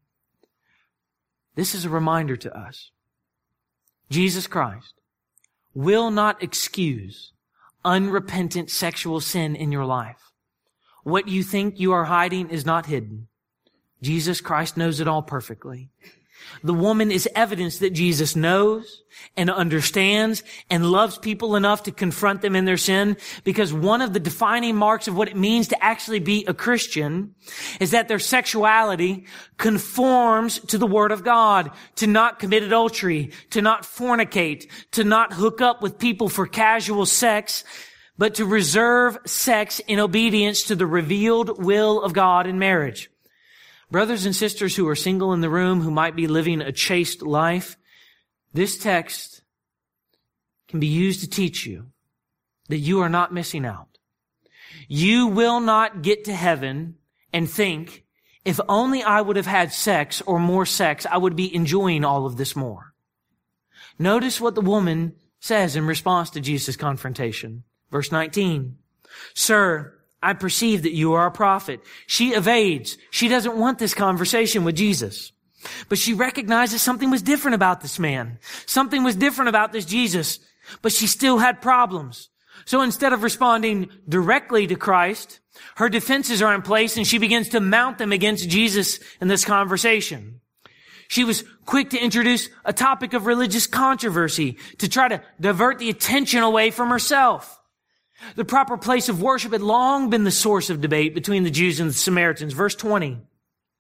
Speaker 1: This is a reminder to us. Jesus Christ will not excuse unrepentant sexual sin in your life. What you think you are hiding is not hidden. Jesus Christ knows it all perfectly. The woman is evidence that Jesus knows and understands and loves people enough to confront them in their sin, because one of the defining marks of what it means to actually be a Christian is that their sexuality conforms to the Word of God, to not commit adultery, to not fornicate, to not hook up with people for casual sex, but to reserve sex in obedience to the revealed will of God in marriage. Brothers and sisters who are single in the room, who might be living a chaste life, this text can be used to teach you that you are not missing out. You will not get to heaven and think, if only I would have had sex or more sex, I would be enjoying all of this more. Notice what the woman says in response to Jesus' confrontation. Verse 19, "Sir, I perceive that you are a prophet." She evades. She doesn't want this conversation with Jesus. But she recognizes something was different about this man. Something was different about this Jesus. But she still had problems. So instead of responding directly to Christ, her defenses are in place, and she begins to mount them against Jesus in this conversation. She was quick to introduce a topic of religious controversy to try to divert the attention away from herself. The proper place of worship had long been the source of debate between the Jews and the Samaritans. Verse 20.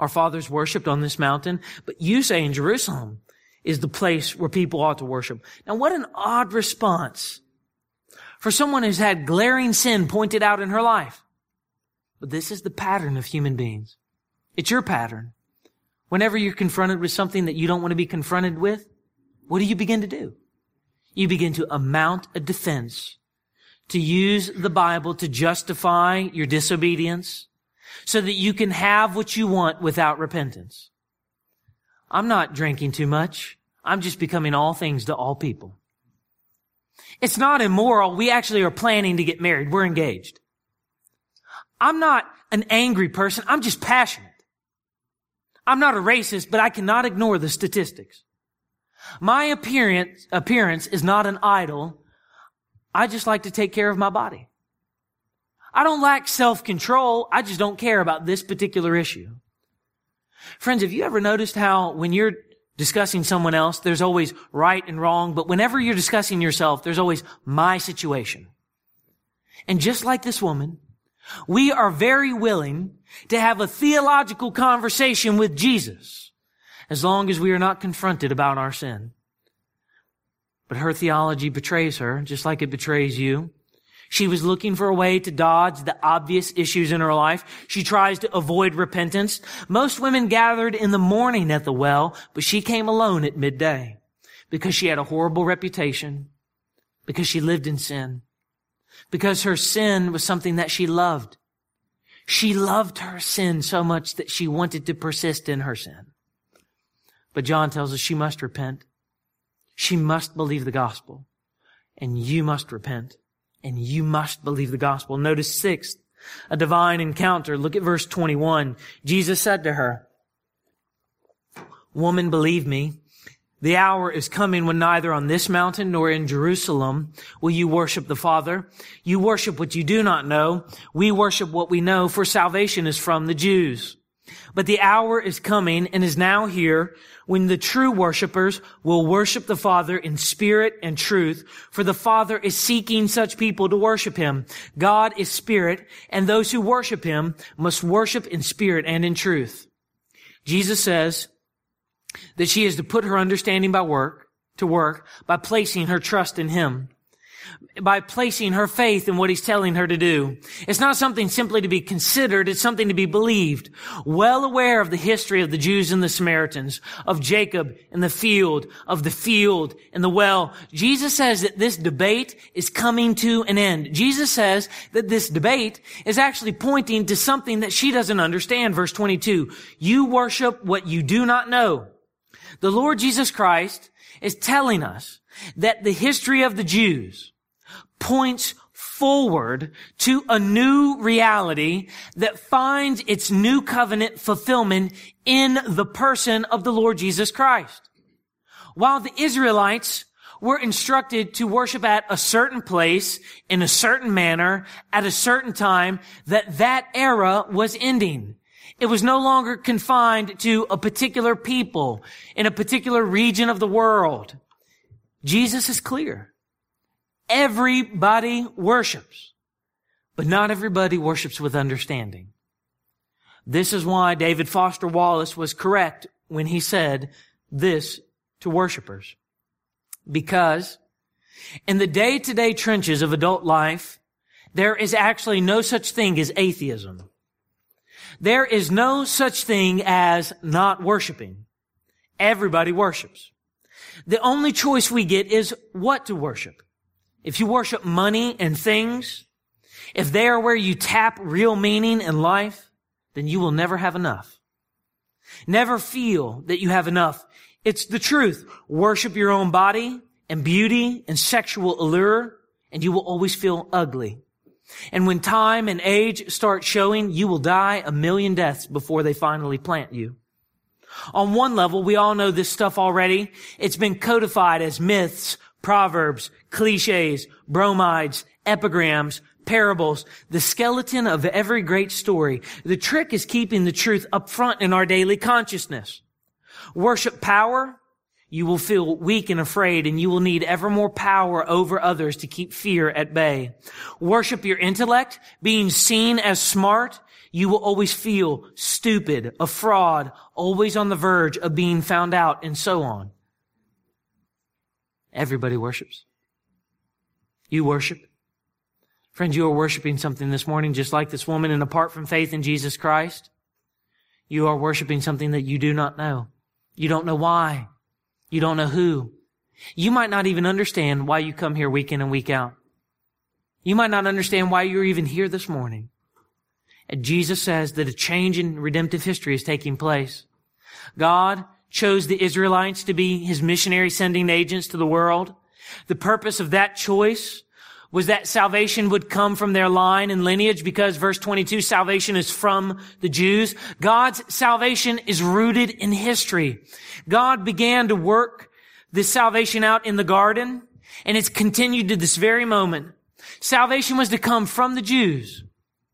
Speaker 1: our fathers worshiped on this mountain, but you say in Jerusalem is the place where people ought to worship. Now, what an odd response for someone who's had glaring sin pointed out in her life. But this is the pattern of human beings. It's your pattern. Whenever you're confronted with something that you don't want to be confronted with, what do you begin to do? You begin to mount a defense, to use the Bible to justify your disobedience so that you can have what you want without repentance. I'm not drinking too much. I'm just becoming all things to all people. It's not immoral. We actually are planning to get married. We're engaged. I'm not an angry person. I'm just passionate. I'm not a racist, but I cannot ignore the statistics. My appearance is not an idol. I just like to take care of my body. I don't lack self-control. I just don't care about this particular issue. Friends, have you ever noticed how when you're discussing someone else, there's always right and wrong, but whenever you're discussing yourself, there's always my situation. And just like this woman, we are very willing to have a theological conversation with Jesus as long as we are not confronted about our sin. But her theology betrays her, just like it betrays you. She was looking for a way to dodge the obvious issues in her life. She tries to avoid repentance. Most women gathered in the morning at the well, but she came alone at midday because she had a horrible reputation, because she lived in sin, because her sin was something that she loved. She loved her sin so much that she wanted to persist in her sin. But John tells us she must repent. She must believe the gospel. And you must repent. And you must believe the gospel. Notice sixth, a divine encounter. Look at verse 21. Jesus said to her, "Woman, believe me, the hour is coming when neither on this mountain nor in Jerusalem will you worship the Father. You worship what you do not know. We worship what we know, for salvation is from the Jews. But the hour is coming and is now here when the true worshipers will worship the Father in spirit and truth, for the Father is seeking such people to worship Him. God is spirit, and those who worship Him must worship in spirit and in truth." Jesus says that she is to put her understanding to work by placing her trust in Him, by placing her faith in what He's telling her to do. It's not something simply to be considered, it's something to be believed. Well aware of the history of the Jews and the Samaritans, of Jacob and the field and the well, Jesus says that this debate is coming to an end. Jesus says that this debate is actually pointing to something that she doesn't understand. Verse 22, you worship what you do not know. The Lord Jesus Christ is telling us that the history of the Jews points forward to a new reality that finds its new covenant fulfillment in the person of the Lord Jesus Christ. While the Israelites were instructed to worship at a certain place, in a certain manner, at a certain time, that era was ending. It was no longer confined to a particular people in a particular region of the world. Jesus is clear. Everybody worships, but not everybody worships with understanding. This is why David Foster Wallace was correct when he said this to worshipers. Because in the day-to-day trenches of adult life, there is actually no such thing as atheism. There is no such thing as not worshiping. Everybody worships. The only choice we get is what to worship. If you worship money and things, if they are where you tap real meaning in life, then you will never have enough. Never feel that you have enough. It's the truth. Worship your own body and beauty and sexual allure, and you will always feel ugly. And when time and age start showing, you will die 1,000,000 deaths before they finally plant you. On one level, we all know this stuff already. It's been codified as myths, proverbs, cliches, bromides, epigrams, parables, the skeleton of every great story. The trick is keeping the truth up front in our daily consciousness. Worship power, you will feel weak and afraid, and you will need ever more power over others to keep fear at bay. Worship your intellect, being seen as smart, You will always feel stupid, a fraud, always on the verge of being found out, and so on. Everybody worships. You worship. Friends, you are worshiping something this morning just like this woman, and apart from faith in Jesus Christ, you are worshiping something that you do not know. You don't know why. You don't know who. You might not even understand why you come here week in and week out. You might not understand why you're even here this morning. And Jesus says that a change in redemptive history is taking place. God chose the Israelites to be His missionary sending agents to the world. The purpose of that choice was that salvation would come from their line and lineage, because verse 22, salvation is from the Jews. God's salvation is rooted in history. God began to work this salvation out in the garden, and it's continued to this very moment. Salvation was to come from the Jews.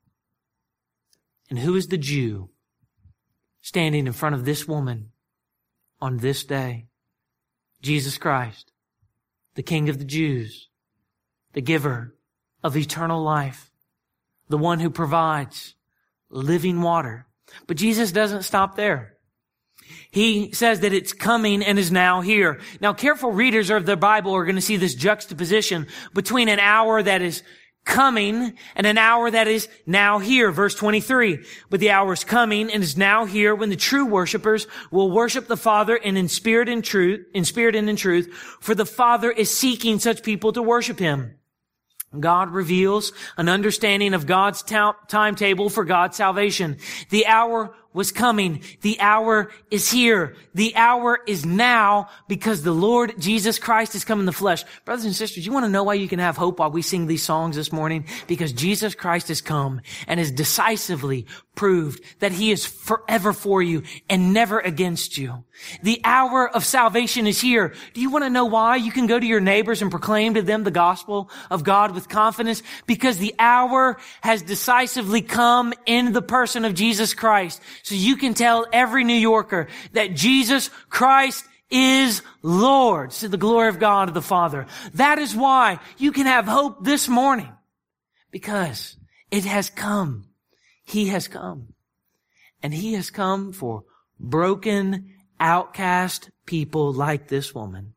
Speaker 1: And who is the Jew standing in front of this woman on this day? Jesus Christ, the King of the Jews, the giver of eternal life, the one who provides living water. But Jesus doesn't stop there. He says that it's coming and is now here. Now, careful readers of the Bible are going to see this juxtaposition between an hour that is coming and an hour that is now here. Verse 23, but the hour is coming and is now here when the true worshipers will worship the Father in spirit and in truth, for the Father is seeking such people to worship Him. God reveals an understanding of God's timetable for God's salvation. The hour was coming. The hour is here. The hour is now, because the Lord Jesus Christ has come in the flesh. Brothers and sisters, you want to know why you can have hope while we sing these songs this morning? Because Jesus Christ has come and has decisively proved that He is forever for you and never against you. The hour of salvation is here. Do you want to know why you can go to your neighbors and proclaim to them the gospel of God with confidence? Because the hour has decisively come in the person of Jesus Christ. So you can tell every New Yorker that Jesus Christ is Lord, to the glory of God the Father. That is why you can have hope this morning, because it has come. He has come. And He has come for broken, outcast people like this woman.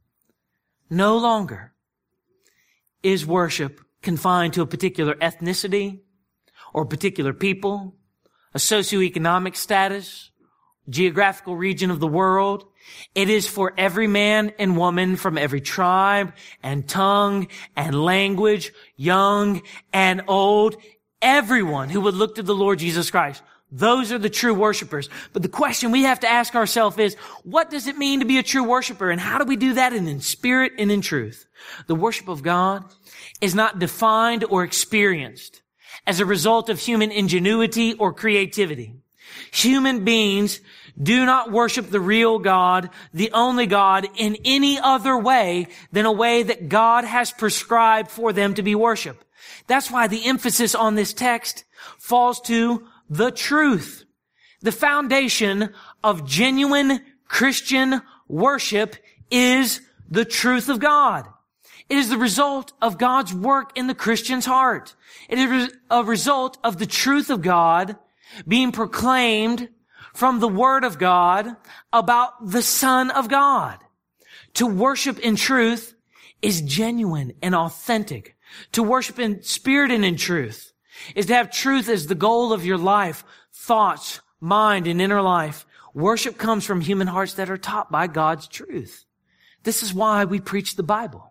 Speaker 1: No longer is worship confined to a particular ethnicity or particular people, a socioeconomic status, geographical region of the world. It is for every man and woman from every tribe and tongue and language, young and old, everyone who would look to the Lord Jesus Christ. Those are the true worshipers. But the question we have to ask ourselves is, what does it mean to be a true worshiper? And how do we do that in spirit and in truth? The worship of God is not defined or experienced as a result of human ingenuity or creativity. Human beings do not worship the real God, the only God, in any other way than a way that God has prescribed for them to be worshiped. That's why the emphasis on this text falls to the truth. The foundation of genuine Christian worship is the truth of God. It is the result of God's work in the Christian's heart. It is a result of the truth of God being proclaimed from the Word of God about the Son of God. To worship in truth is genuine and authentic. To worship in spirit and in truth is to have truth as the goal of your life, thoughts, mind, and inner life. Worship comes from human hearts that are taught by God's truth. This is why we preach the Bible.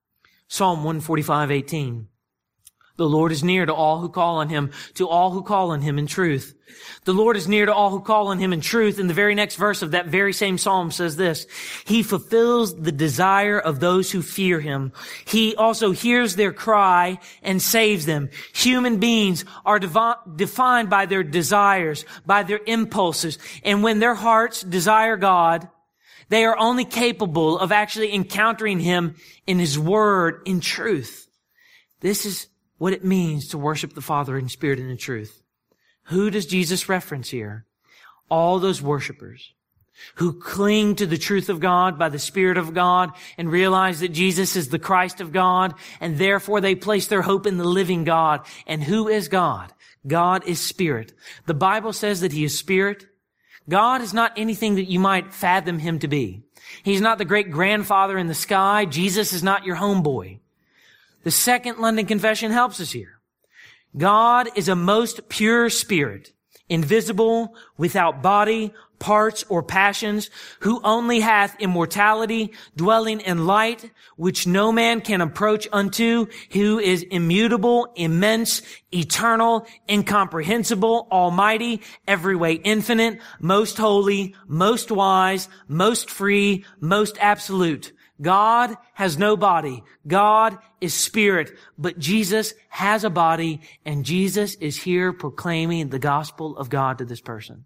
Speaker 1: Psalm 145:18. The Lord is near to all who call on Him, to all who call on Him in truth. The Lord is near to all who call on Him in truth. And the very next verse of that very same psalm says this: He fulfills the desire of those who fear Him. He also hears their cry and saves them. Human beings are defined by their desires, by their impulses. And when their hearts desire God, they are only capable of actually encountering Him in His Word in truth. This is what it means to worship the Father in spirit and in truth. Who does Jesus reference here? All those worshipers who cling to the truth of God by the Spirit of God and realize that Jesus is the Christ of God, and therefore they place their hope in the living God. And who is God? God is Spirit. The Bible says that He is Spirit. God is not anything that you might fathom Him to be. He's not the great grandfather in the sky. Jesus is not your homeboy. The Second London Confession helps us here. God is a most pure spirit, invisible, without body, parts, or passions, who only hath immortality, dwelling in light, which no man can approach unto, who is immutable, immense, eternal, incomprehensible, almighty, every way infinite, most holy, most wise, most free, most absolute. God has no body. God is spirit, but Jesus has a body, and Jesus is here proclaiming the gospel of God to this person.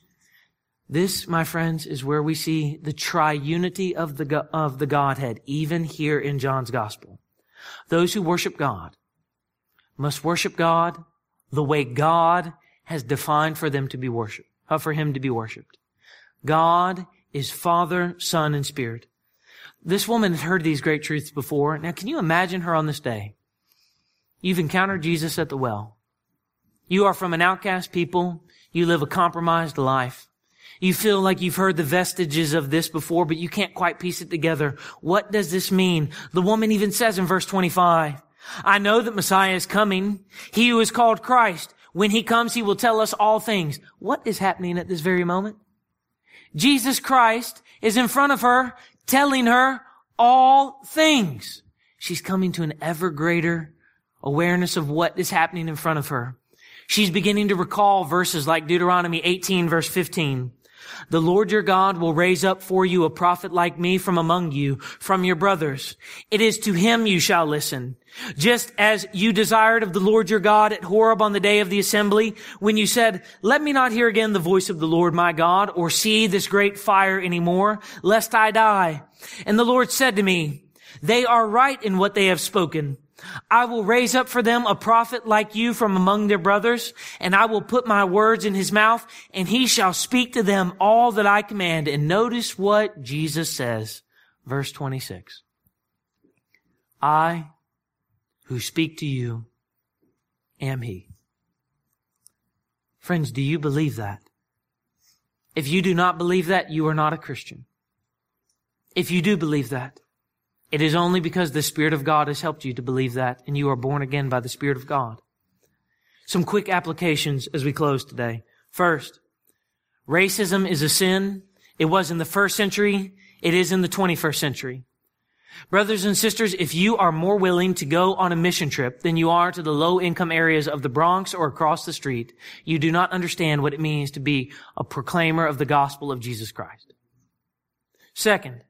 Speaker 1: This, my friends, is where we see the triunity of the Godhead, even here in John's gospel. Those who worship God must worship God the way God has defined for them to be worshipped, for Him to be worshipped. God is Father, Son, and Spirit. This woman had heard these great truths before. Now, can you imagine her on this day? You've encountered Jesus at the well. You are from an outcast people. You live a compromised life. You feel like you've heard the vestiges of this before, but you can't quite piece it together. What does this mean? The woman even says in verse 25, I know that Messiah is coming, He who is called Christ. When He comes, He will tell us all things. What is happening at this very moment? Jesus Christ is in front of her, telling her all things. She's coming to an ever greater awareness of what is happening in front of her. She's beginning to recall verses like Deuteronomy 18, verse 15. The Lord your God will raise up for you a prophet like me from among you, from your brothers. It is to him you shall listen. Just as you desired of the Lord your God at Horeb on the day of the assembly, when you said, let me not hear again the voice of the Lord my God, or see this great fire anymore, lest I die. And the Lord said to me, they are right in what they have spoken. I will raise up for them a prophet like you from among their brothers, and I will put my words in his mouth, and he shall speak to them all that I command. And notice what Jesus says, verse 26. I who speak to you am he. Friends, do you believe that? If you do not believe that, you are not a Christian. If you do believe that, it is only because the Spirit of God has helped you to believe that, and you are born again by the Spirit of God. Some quick applications as we close today. First, racism is a sin. It was in the first century. It is in the 21st century. Brothers and sisters, if you are more willing to go on a mission trip than you are to the low-income areas of the Bronx or across the street, you do not understand what it means to be a proclaimer of the gospel of Jesus Christ. Second,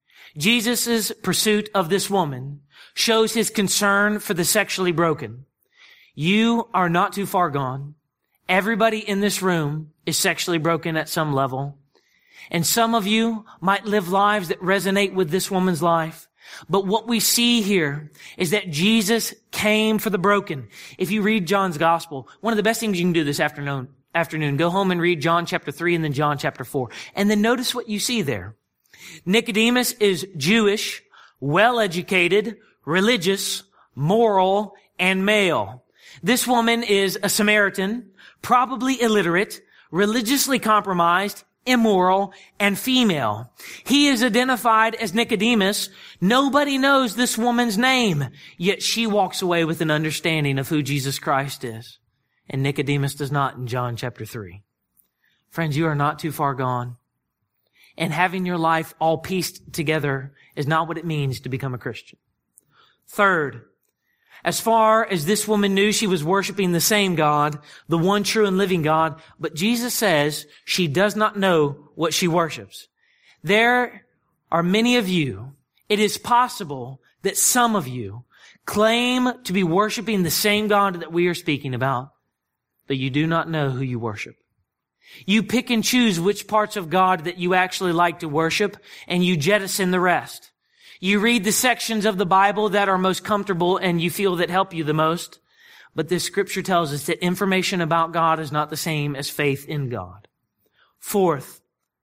Speaker 1: Jesus' pursuit of this woman shows his concern for the sexually broken. You are not too far gone. Everybody in this room is sexually broken at some level. And some of you might live lives that resonate with this woman's life. But what we see here is that Jesus came for the broken. If you read John's gospel, one of the best things you can do this afternoon, go home and read John chapter 3 and then John chapter 4. And then notice what you see there. Nicodemus is Jewish, well-educated, religious, moral, and male. This woman is a Samaritan, probably illiterate, religiously compromised, immoral, and female. He is identified as Nicodemus. Nobody knows this woman's name, yet she walks away with an understanding of who Jesus Christ is. And Nicodemus does not in John chapter 3. Friends, you are not too far gone. And having your life all pieced together is not what it means to become a Christian. Third, as far as this woman knew, she was worshiping the same God, the one true and living God, but Jesus says she does not know what she worships. There are many of you. It is possible that some of you claim to be worshiping the same God that we are speaking about, but you do not know who you worship. You pick and choose which parts of God that you actually like to worship, and you jettison the rest. You read the sections of the Bible that are most comfortable and you feel that help you the most. But this scripture tells us that information about God is not the same as faith in God. Fourth,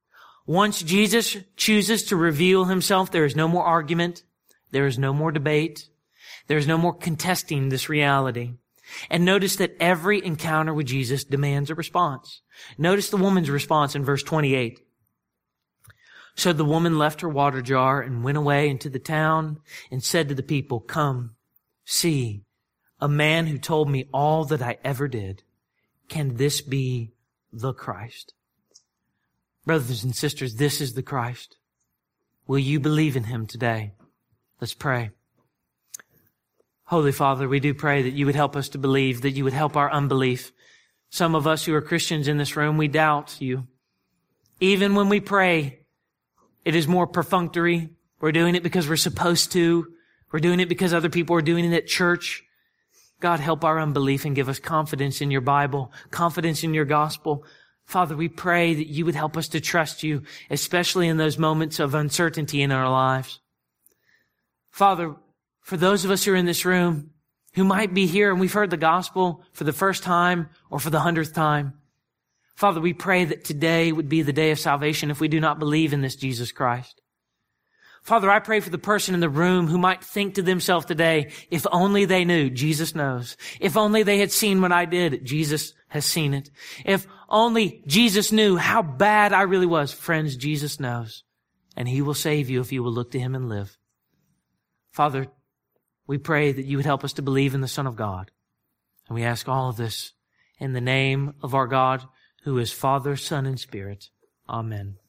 Speaker 1: Once Jesus chooses to reveal himself, there is no more argument. There is no more debate. There is no more contesting this reality. And notice that every encounter with Jesus demands a response. Notice the woman's response in verse 28. So the woman left her water jar and went away into the town and said to the people, "Come, see, a man who told me all that I ever did. Can this be the Christ?" Brothers and sisters, this is the Christ. Will you believe in him today? Let's pray. Holy Father, we do pray that you would help us to believe, that you would help our unbelief. Some of us who are Christians in this room, we doubt you. Even when we pray, it is more perfunctory. We're doing it because we're supposed to. We're doing it because other people are doing it at church. God, help our unbelief and give us confidence in your Bible, confidence in your gospel. Father, we pray that you would help us to trust you, especially in those moments of uncertainty in our lives. Father, for those of us who are in this room, who might be here and we've heard the gospel for the first time or for the 100th time, Father, we pray that today would be the day of salvation if we do not believe in this Jesus Christ. Father, I pray for the person in the room who might think to themselves today, if only they knew, Jesus knows. If only they had seen what I did, Jesus has seen it. If only Jesus knew how bad I really was. Friends, Jesus knows. And he will save you if you will look to him and live. Father, we pray that you would help us to believe in the Son of God. And we ask all of this in the name of our God, who is Father, Son, and Spirit. Amen.